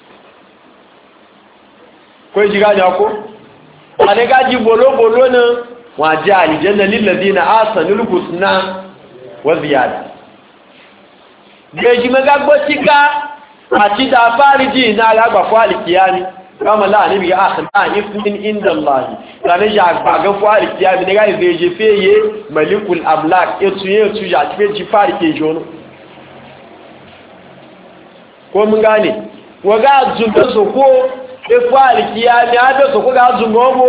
A: ko ji ga ko ba ne ga ji bolo bolo na wa ja aljanna lil ladina asanul husna wa ziyada be ji maga gbotika ati da fariji na alagba fo alikiyani kama la ni bi akhna ifnin inda Allah kana ja ba ga fo alikiyani ne ga zeje feye malikul amlak etuye etu ja ti ji fari ke jono ko mun gane waga zunta soko e fo alikiyani abe soko ga zungobo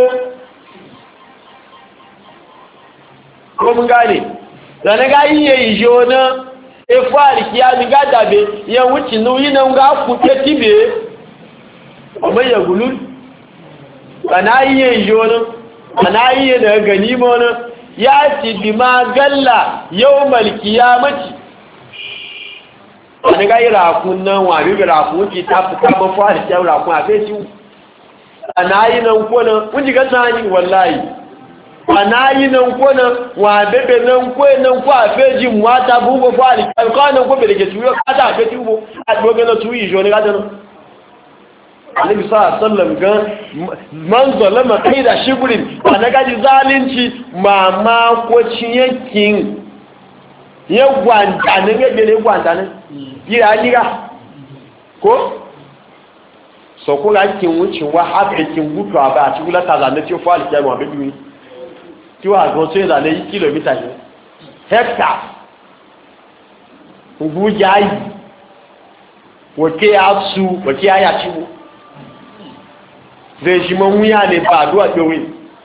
A: ko mun gane da ne ga yiye jona e fo alikiyani ga dabe yan wuci nuyi nan ga ku te tibe ọmọ yagulun ana yi yonin ana yi daga ganima wani ya ci bi ma galla yau malkiya maci wani ga yi rakun nan wani ga rakun ki ta fi kama fara kyau rakun a fesi ana yi nan kwanan kun ji gasa ni wallahi ana yi nan kwanan wa bebe nan kwanan nan kwa a feji wata bubo fara kyau kawanan kwabe da ke tuyo kata a fesi bubo a dogon na tuyi joni gata nan Annabi sallallahu alaihi wasallam ga man zalama kaida shibrin ana gaji zalunci mama ko ciyakin ya gwanda ne ga gele gwanda ne gira gira ko so ko ga kin wucin wa hafe kin gutu aba a cikin lata zanne ce fa alkiya mu abidu ki wa go sai da ne kilomita ne hectare ubu yayi woke asu woke aya ciwo zai shi man wuya ne ba duwa ɗowe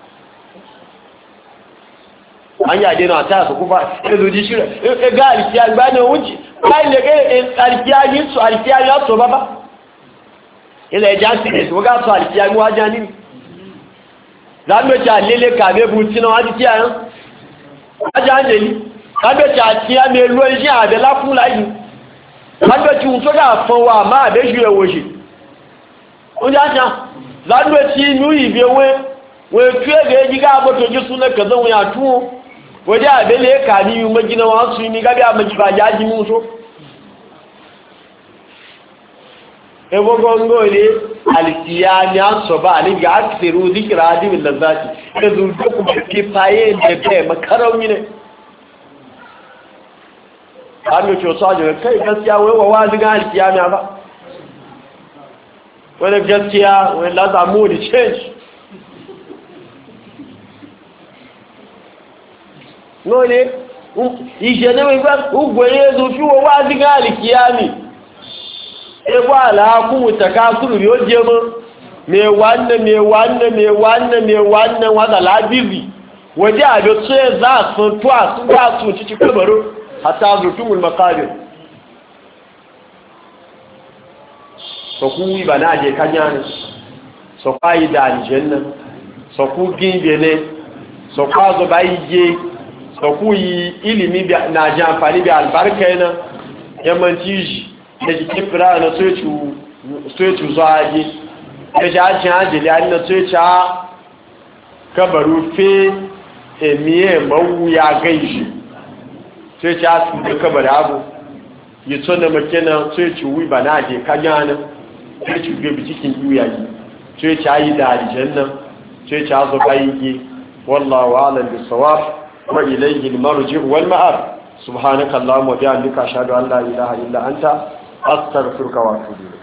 A: an yade na ta su kufa ya zoji shira ya ga alkiya ba ne wuce kai ne ga alkiya yi su alkiya ya so ba ba ila ya jansi ne su ga su alkiya yi wajen ne za mu ci alele kabe buci na wajen kiyayen wajen anjeli za mu ci alkiya mai ruwan shi a da lafun layi za mu ci wuto da fanwa ma a bai shi ya woshe wajen ládùúgbò tí inú ìbí ewé wọ́n tú ẹ̀gẹ́ jígá àbọ̀tọ̀jú súnlẹ̀ kẹ̀zọ́ wọn àtúnwò wọ́n jẹ́ àbẹ́lẹ̀ ẹ̀kà ní ìwọ̀n mẹ́jìnà wọn sún ní gábí àmẹ́jìbà jájí mú tó ẹgbọ́gbọ́ngbọ́ ilé alìsíyá ni a sọ bá níbi àkìsẹ̀rú zíkìrà adìmì lọ́záàtì ẹzù dókùnmọ̀ fi fayé ẹ̀bẹ̀ makarau ne hannu ce wasu ajiyar kai gaskiya wai wa zigan alìsíyá ne ba wani gaskiya wani lazamu da change nole ìṣẹ̀lẹ̀ wípé ugbòye zufi wo wá sí gáàlì kíyàmì ẹgbọ́ àlàákùnwò takásùrù yóò jẹ mọ́ mẹ́wàánà mẹ́wàánà mẹ́wàánà mẹ́wàánà wádà lábìrì wọ́dí àbẹ̀ tó ẹ̀ záàsùn tó àsúgbàsùn títí kẹbàró àtàzùtùmùl makabir sọkú ìbà náà jẹ kájáni sọkú àyídà àlìjẹ́nà sọkú gíńbẹ̀lẹ̀ sọkú àzọba ìjẹ sọkú yìí ilimi na jẹ àǹfàní bí albarka yana yamanci shi da jikin fira na tsoyecu zuwa aje ya ji ajin ajiyar yari na tsoyecu a kabaru fe emiye mawuya gaishi tsoyecu a su da kabar abu yi tsona makina tsoyecu wiba na je kájáni sai ci gabi cikin yuyayi sai ci ayi da aljanna sai ci azo bayi wallahu a'lam bis-sawab wa ilayhi al-marji' wal ma'ab subhanaka allahumma wa bihamdika ashhadu an la ilaha illa anta astaghfiruka wa atubu ilayk